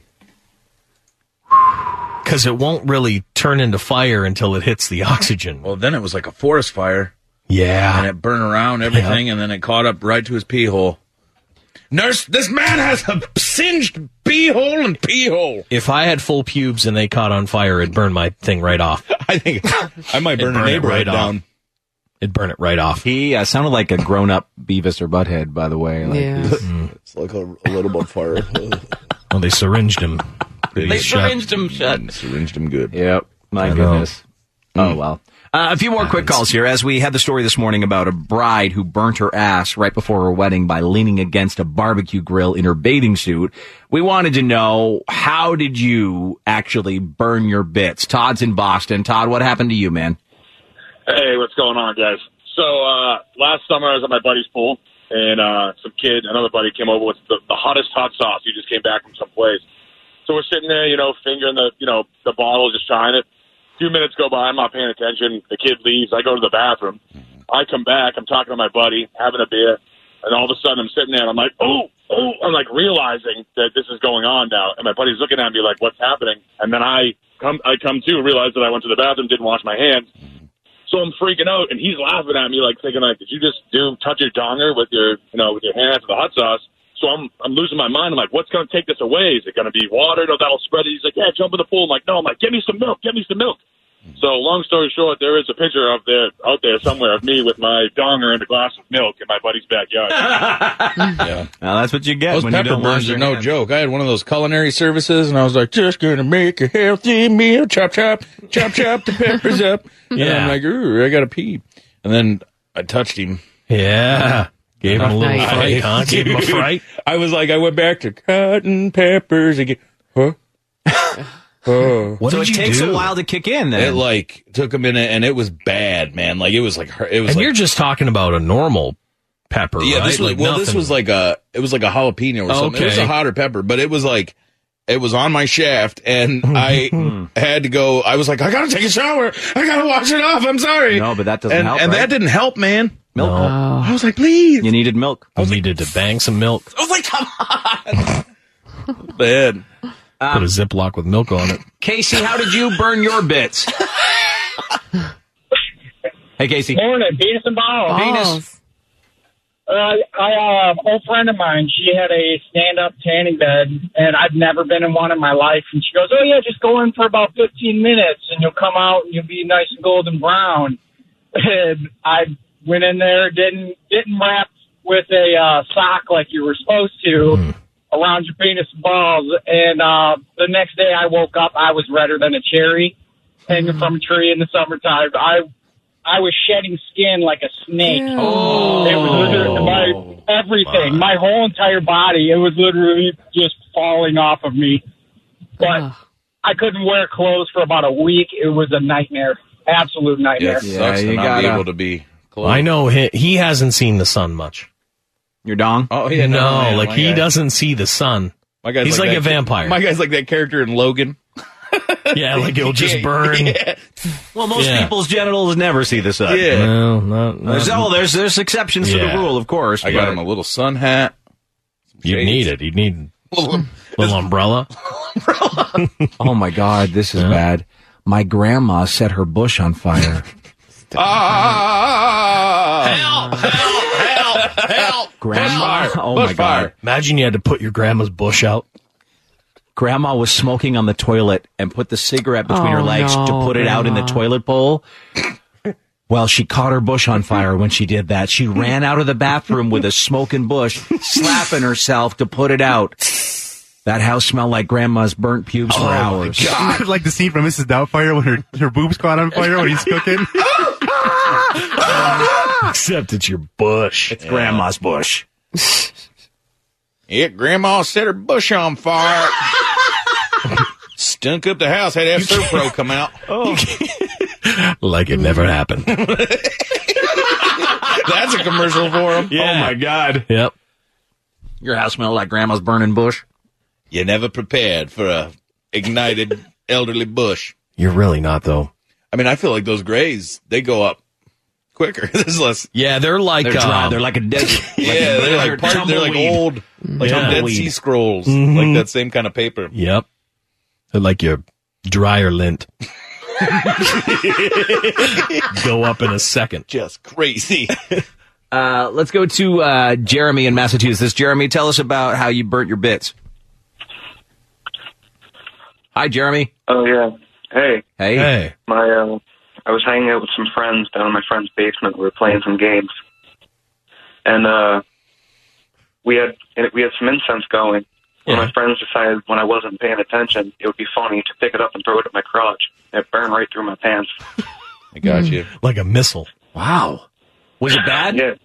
Speaker 8: Because it won't really turn into fire until it hits the oxygen.
Speaker 12: Well, then it was like a forest fire,
Speaker 8: Yeah.
Speaker 12: and it burned around everything, and then it caught up right to his pee hole. Nurse, this man has a singed pee hole and pee hole.
Speaker 8: If I had full pubes and they caught on fire, it'd burn my thing right off.
Speaker 12: I think I might burn
Speaker 8: It'd
Speaker 12: a
Speaker 8: burn it
Speaker 12: neighborhood
Speaker 8: right
Speaker 12: down.
Speaker 8: off. It'd burn it right off.
Speaker 5: He uh, sounded like a grown-up Beavis or Butthead, by the way. Like,
Speaker 6: Yeah.
Speaker 12: It's like a, a little bit fire.
Speaker 8: Well, they syringed him.
Speaker 5: They
Speaker 8: shut.
Speaker 5: syringed him shut.
Speaker 12: Syringed him good.
Speaker 5: Yep. My
Speaker 8: I know.
Speaker 5: goodness. Oh, well. Uh, a few more quick calls here as we had the story this morning about a bride who burnt her ass right before her wedding by leaning against a barbecue grill in her bathing suit. We wanted to know, how did you actually burn your bits? Todd's in Boston. Todd, what happened to you, man?
Speaker 13: Hey, what's going on, guys? So, uh, last summer I was at my buddy's pool,
Speaker 19: and uh, some kid, another buddy, came over with the, the hottest hot sauce. He just came back from someplace. So we're sitting there, you know, fingering the, you know, the bottle, just trying it. A few minutes go by, I'm not paying attention. The kid leaves. I go to the bathroom. I come back. I'm talking to my buddy, having a beer, and all of a sudden I'm sitting there and I'm like, oh, oh, I'm like realizing that this is going on now. And my buddy's looking at me like, what's happening? And then I come, I come to realize that I went to the bathroom, didn't wash my hands. So I'm freaking out, and he's laughing at me like thinking like, did you just do touch your donger with your, you know, with your hand after the hot sauce? So I'm I'm losing my mind. I'm like, what's going to take this away? Is it going to be water? No, that'll spread it. He's like, yeah, jump in the pool. I'm like, no. I'm like, give me some milk. Give me some milk. So long story short, there is a picture of there out there somewhere of me with my donger and a glass of milk in my buddy's backyard.
Speaker 12: Yeah.
Speaker 5: Now that's what you get
Speaker 12: Those
Speaker 5: when you
Speaker 12: pepper
Speaker 5: don't wash
Speaker 12: burns
Speaker 5: your
Speaker 12: are no
Speaker 5: hands.
Speaker 12: joke. I had one of those culinary services, and I was like, just gonna make a healthy meal. Chop, chop, chop, chop the peppers up. And
Speaker 8: Yeah.
Speaker 12: I'm like, ooh, I gotta pee. And then I touched him.
Speaker 8: Yeah. Gave him a little
Speaker 12: I-
Speaker 8: fright, huh? Gave him a fright.
Speaker 12: I was like, I went back to cotton peppers again. Huh? Oh.
Speaker 8: What
Speaker 5: so
Speaker 8: did
Speaker 5: it
Speaker 8: you
Speaker 5: takes
Speaker 8: do?
Speaker 5: a while to kick in. Then
Speaker 12: It like took a minute, and it was bad, man. Like it was like it was.
Speaker 8: And
Speaker 12: like,
Speaker 8: you're just talking about a normal pepper,
Speaker 12: yeah.
Speaker 8: right?
Speaker 12: This was
Speaker 8: Like
Speaker 12: well. This
Speaker 8: nothing-
Speaker 12: was like a. It was like a jalapeno or something. It was
Speaker 8: Okay.
Speaker 12: a hotter pepper, but it was like. It was on my shaft, and I had to go. I was like, I gotta take a shower. I gotta wash it off. I'm sorry.
Speaker 5: No, but that doesn't
Speaker 12: and,
Speaker 5: help,
Speaker 12: And
Speaker 5: right?
Speaker 12: that didn't help, man.
Speaker 5: milk.
Speaker 8: No.
Speaker 12: I was like, please.
Speaker 5: You needed milk.
Speaker 8: I needed to bang some milk.
Speaker 12: I was like, come on. Bad.
Speaker 8: Put a Ziploc with milk on it.
Speaker 5: Casey, how did you burn your bits? Hey, Casey.
Speaker 20: Morning, Venus and Balls.
Speaker 5: Venus.
Speaker 20: Uh, I, uh, old friend of mine, she had a stand-up tanning bed, and I've never been in one in my life. And she goes, oh, yeah, just go in for about fifteen minutes, and you'll come out, and you'll be nice and golden brown. And I went in there, didn't didn't wrap with a uh, sock like you were supposed to around your penis and balls. And uh, the next day I woke up, I was redder than a cherry hanging from a tree in the summertime. I I was shedding skin like a snake.
Speaker 5: Oh.
Speaker 20: It was literally my everything, my whole entire body. It was literally just falling off of me. But I couldn't wear clothes for about a week. It was a nightmare, absolute nightmare.
Speaker 12: It sucks to
Speaker 5: you
Speaker 12: not
Speaker 5: gotta-
Speaker 12: be able to be close.
Speaker 8: I know he, he hasn't seen the sun much.
Speaker 5: Your dong?
Speaker 12: Oh yeah,
Speaker 8: no,
Speaker 12: no, man,
Speaker 8: like
Speaker 12: my
Speaker 8: he
Speaker 12: guy.
Speaker 8: doesn't see the sun.
Speaker 12: My guy's
Speaker 8: He's like,
Speaker 12: that
Speaker 8: a vampire.
Speaker 12: My guy's like that character in Logan.
Speaker 8: Yeah, like it'll just
Speaker 12: Yeah,
Speaker 8: burn.
Speaker 12: yeah.
Speaker 5: Well, most
Speaker 8: Yeah.
Speaker 5: people's genitals never see the sun.
Speaker 12: Yeah.
Speaker 8: Well, not, not,
Speaker 5: There's, oh, there's there's exceptions to
Speaker 8: Yeah.
Speaker 5: the rule, of course.
Speaker 12: I got
Speaker 5: but-
Speaker 12: him a little sun hat.
Speaker 8: you
Speaker 12: shades.
Speaker 8: need it. You need a little umbrella.
Speaker 5: Oh my God, this is bad. My grandma set her bush on fire.
Speaker 12: Ah! Help! Help! Help! Help!
Speaker 5: Grandma,
Speaker 12: Bush fire.
Speaker 5: oh
Speaker 12: Bush
Speaker 5: my
Speaker 12: fire.
Speaker 5: God,
Speaker 8: Imagine you had to put your grandma's bush out.
Speaker 5: Grandma was smoking on the toilet and put the cigarette between her
Speaker 6: Oh,
Speaker 5: legs
Speaker 6: no,
Speaker 5: to put it out in the
Speaker 6: Grandma.
Speaker 5: toilet bowl. Well, she caught her bush on fire when she did that. She ran out of the bathroom with a smoking bush, slapping herself to put it out. That house smelled like Grandma's burnt pubes for hours.
Speaker 10: Like the scene from Missus Doubtfire when her, her boobs caught on fire when he's cooking.
Speaker 8: Except it's your bush.
Speaker 5: It's Grandma's bush.
Speaker 12: Yeah, Grandma set her bush on fire. Stunk up the house. Had to have Serpro come out.
Speaker 8: Oh. Like it never happened.
Speaker 12: That's a commercial for him.
Speaker 8: Yeah.
Speaker 5: Oh my God.
Speaker 8: Yep.
Speaker 5: Your house smelled like Grandma's burning bush.
Speaker 12: You never prepared for a ignited elderly bush.
Speaker 8: You're really not, though.
Speaker 12: I mean, I feel like those grays, they go up quicker. There's less.
Speaker 8: Yeah, they're like
Speaker 5: They're dry.
Speaker 8: um,
Speaker 5: They're like a desert.
Speaker 12: Yeah,
Speaker 5: Like a-
Speaker 12: they're
Speaker 5: like
Speaker 12: like part, they're like
Speaker 5: tumbleweed.
Speaker 12: old, like
Speaker 8: Yeah.
Speaker 12: Dead Sea Scrolls,
Speaker 8: Mhm.
Speaker 12: like that same kind of paper.
Speaker 8: Yep. They're like your dryer lint. Go up in a second.
Speaker 12: Just crazy.
Speaker 5: Uh, let's go to uh, Jeremy in Massachusetts. Jeremy, tell us about how you burnt your bits. Hi, Jeremy.
Speaker 21: Oh yeah. Hey.
Speaker 5: Hey.
Speaker 8: Hey.
Speaker 21: My uh, I was hanging out with some friends down in my friend's basement. We were playing some games, and uh, we had we had some incense going. One of my friends decided when I wasn't paying attention, it would be funny to pick it up and throw it at my crotch. It burned right through my pants.
Speaker 12: I got you.
Speaker 8: Like a missile.
Speaker 5: Wow. Was it bad?
Speaker 21: Yeah.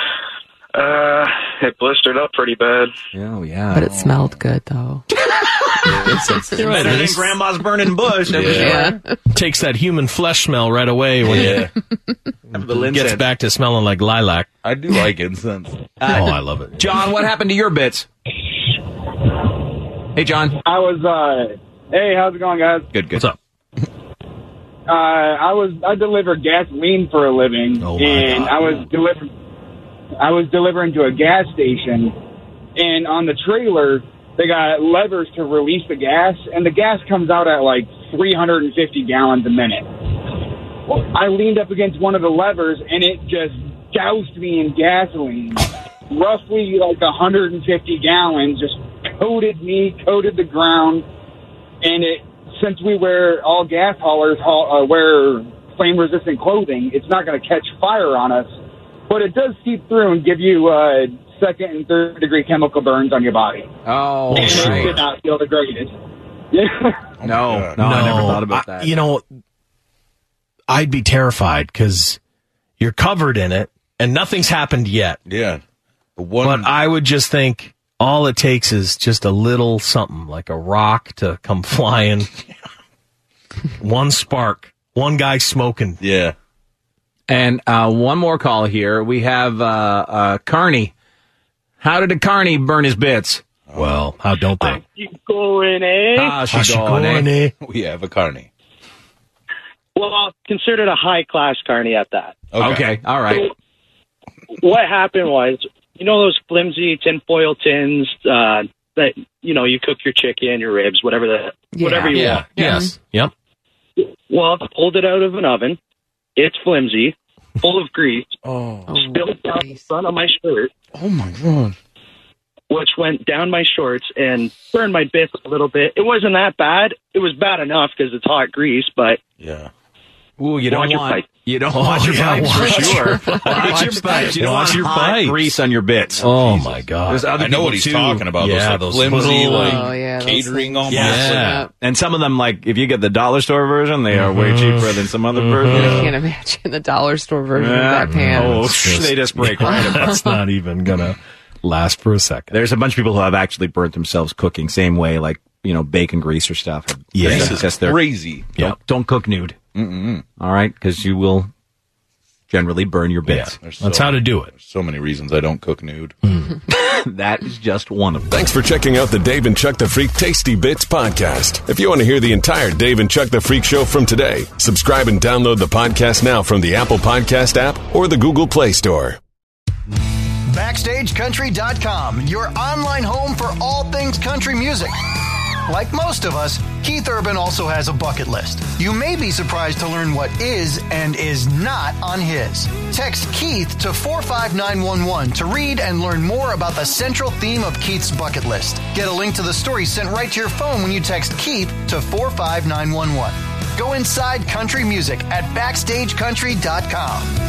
Speaker 21: Uh, it blistered up pretty bad.
Speaker 5: Oh yeah.
Speaker 6: But it smelled good, though.
Speaker 5: It's, it's
Speaker 8: You're right,
Speaker 5: better
Speaker 8: it
Speaker 5: than
Speaker 8: is.
Speaker 5: grandma's burning bush. that's for
Speaker 8: Yeah.
Speaker 5: sure.
Speaker 8: Takes that human flesh smell right away when
Speaker 5: Yeah.
Speaker 8: it gets back to smelling like lilac.
Speaker 12: I do like incense.
Speaker 8: oh, I love it.
Speaker 5: John, what happened to your bits? Hey, John.
Speaker 1: I was, uh, hey, how's it going, guys?
Speaker 5: Good, good.
Speaker 8: What's up?
Speaker 1: Uh, I was, I deliver gasoline for a living,
Speaker 8: Oh, my
Speaker 1: and
Speaker 8: God.
Speaker 1: I was delivering, I was delivering to a gas station, and on the trailer, they got levers to release the gas, and the gas comes out at like three hundred fifty gallons a minute. Well, I leaned up against one of the levers, and it just doused me in gasoline. Roughly like one hundred fifty gallons, just coated me, coated the ground, and it, since we wear, all gas haulers haul, uh, wear flame-resistant clothing, it's not going to catch fire on us, but it does seep through and give you uh, second and third degree chemical burns on your body.
Speaker 5: Oh,
Speaker 1: and
Speaker 8: sure.
Speaker 1: it did not feel the greatest. Yeah.
Speaker 5: No, no, I never thought about
Speaker 8: I-
Speaker 5: that.
Speaker 8: you know, I'd be terrified because you're covered in it and nothing's happened yet.
Speaker 12: Yeah. One,
Speaker 8: But I would just think all it takes is just a little something, like a rock to come flying. One spark, one guy smoking.
Speaker 12: Yeah.
Speaker 5: And uh, one more call here. We have uh, uh, Carney. How did a Carney burn his bits?
Speaker 8: Well, how don't they?
Speaker 22: Keep going, eh?
Speaker 5: How's she
Speaker 8: How's she
Speaker 5: going,
Speaker 8: going,
Speaker 5: eh?
Speaker 8: eh?
Speaker 12: We have a carny.
Speaker 22: Well, considered a high class carny at that.
Speaker 12: Okay.
Speaker 5: Okay, all right.
Speaker 22: So, what happened was, you know those flimsy tinfoil tins uh, that you know you cook your chicken, your ribs, whatever the
Speaker 6: Yeah.
Speaker 22: whatever you
Speaker 8: Yeah.
Speaker 22: want.
Speaker 8: Yes. Yep.
Speaker 22: Well, I pulled it out of an oven. It's flimsy, full of grease,
Speaker 12: Oh.
Speaker 22: spilled down the front of my shirt,
Speaker 12: Oh my god.
Speaker 22: which went down my shorts and burned my bits a little bit. It wasn't that bad. It was bad enough because it's hot grease, but
Speaker 12: Yeah.
Speaker 5: Ooh, you don't
Speaker 22: Watch your
Speaker 5: want
Speaker 22: pipes.
Speaker 5: you don't
Speaker 8: Oh,
Speaker 5: watch your
Speaker 8: yeah,
Speaker 5: pipes for
Speaker 8: watch
Speaker 5: sure.
Speaker 8: your-
Speaker 5: Watch your pipes. You don't
Speaker 8: Watch
Speaker 5: want
Speaker 8: your
Speaker 5: hot
Speaker 8: pipes.
Speaker 5: grease on your bits.
Speaker 8: Oh, my God.
Speaker 5: There's other
Speaker 12: I know
Speaker 5: people
Speaker 12: what he's
Speaker 5: too.
Speaker 12: talking about.
Speaker 8: Yeah,
Speaker 12: those,
Speaker 8: those
Speaker 12: like, flimsy,
Speaker 8: little-
Speaker 12: like
Speaker 6: Oh, yeah, those
Speaker 12: catering
Speaker 6: things.
Speaker 12: almost.
Speaker 8: Yeah.
Speaker 5: Like, and some of them, like if you get the dollar store version, they are way cheaper than some other
Speaker 6: I
Speaker 5: versions.
Speaker 6: can't imagine the dollar store version
Speaker 5: Yeah.
Speaker 6: of that pan.
Speaker 5: Oh,
Speaker 8: It's just-
Speaker 5: they just break right apart.
Speaker 8: That's not even gonna last for a second.
Speaker 5: There's a bunch of people who have actually burnt themselves cooking, same way, like you know, bacon grease or stuff.
Speaker 8: Yeah.
Speaker 12: This
Speaker 5: That's
Speaker 12: is
Speaker 5: just their-
Speaker 12: crazy.
Speaker 5: Don't,
Speaker 8: Yep.
Speaker 5: don't cook nude.
Speaker 12: Mm-mm.
Speaker 5: All right, because you will generally burn your
Speaker 8: Yeah.
Speaker 5: bits.
Speaker 12: There's
Speaker 8: That's
Speaker 12: so-
Speaker 8: how to do it.
Speaker 12: There's so many reasons I don't cook nude.
Speaker 5: That is just one of them.
Speaker 4: Thanks for checking out the Dave and Chuck the Freak Tasty Bits podcast. If you want to hear the entire Dave and Chuck the Freak show from today, subscribe and download the podcast now from the Apple Podcast app or the Google Play Store.
Speaker 14: Backstage Country dot com, your online home for all things country music. Like most of us, Keith Urban also has a bucket list. You may be surprised to learn what is and is not on his. Text Keith to four five nine one one to read and learn more about the central theme of Keith's bucket list. Get a link to the story sent right to your phone when you text Keith to four five nine one one. Go inside country music at Backstage Country dot com.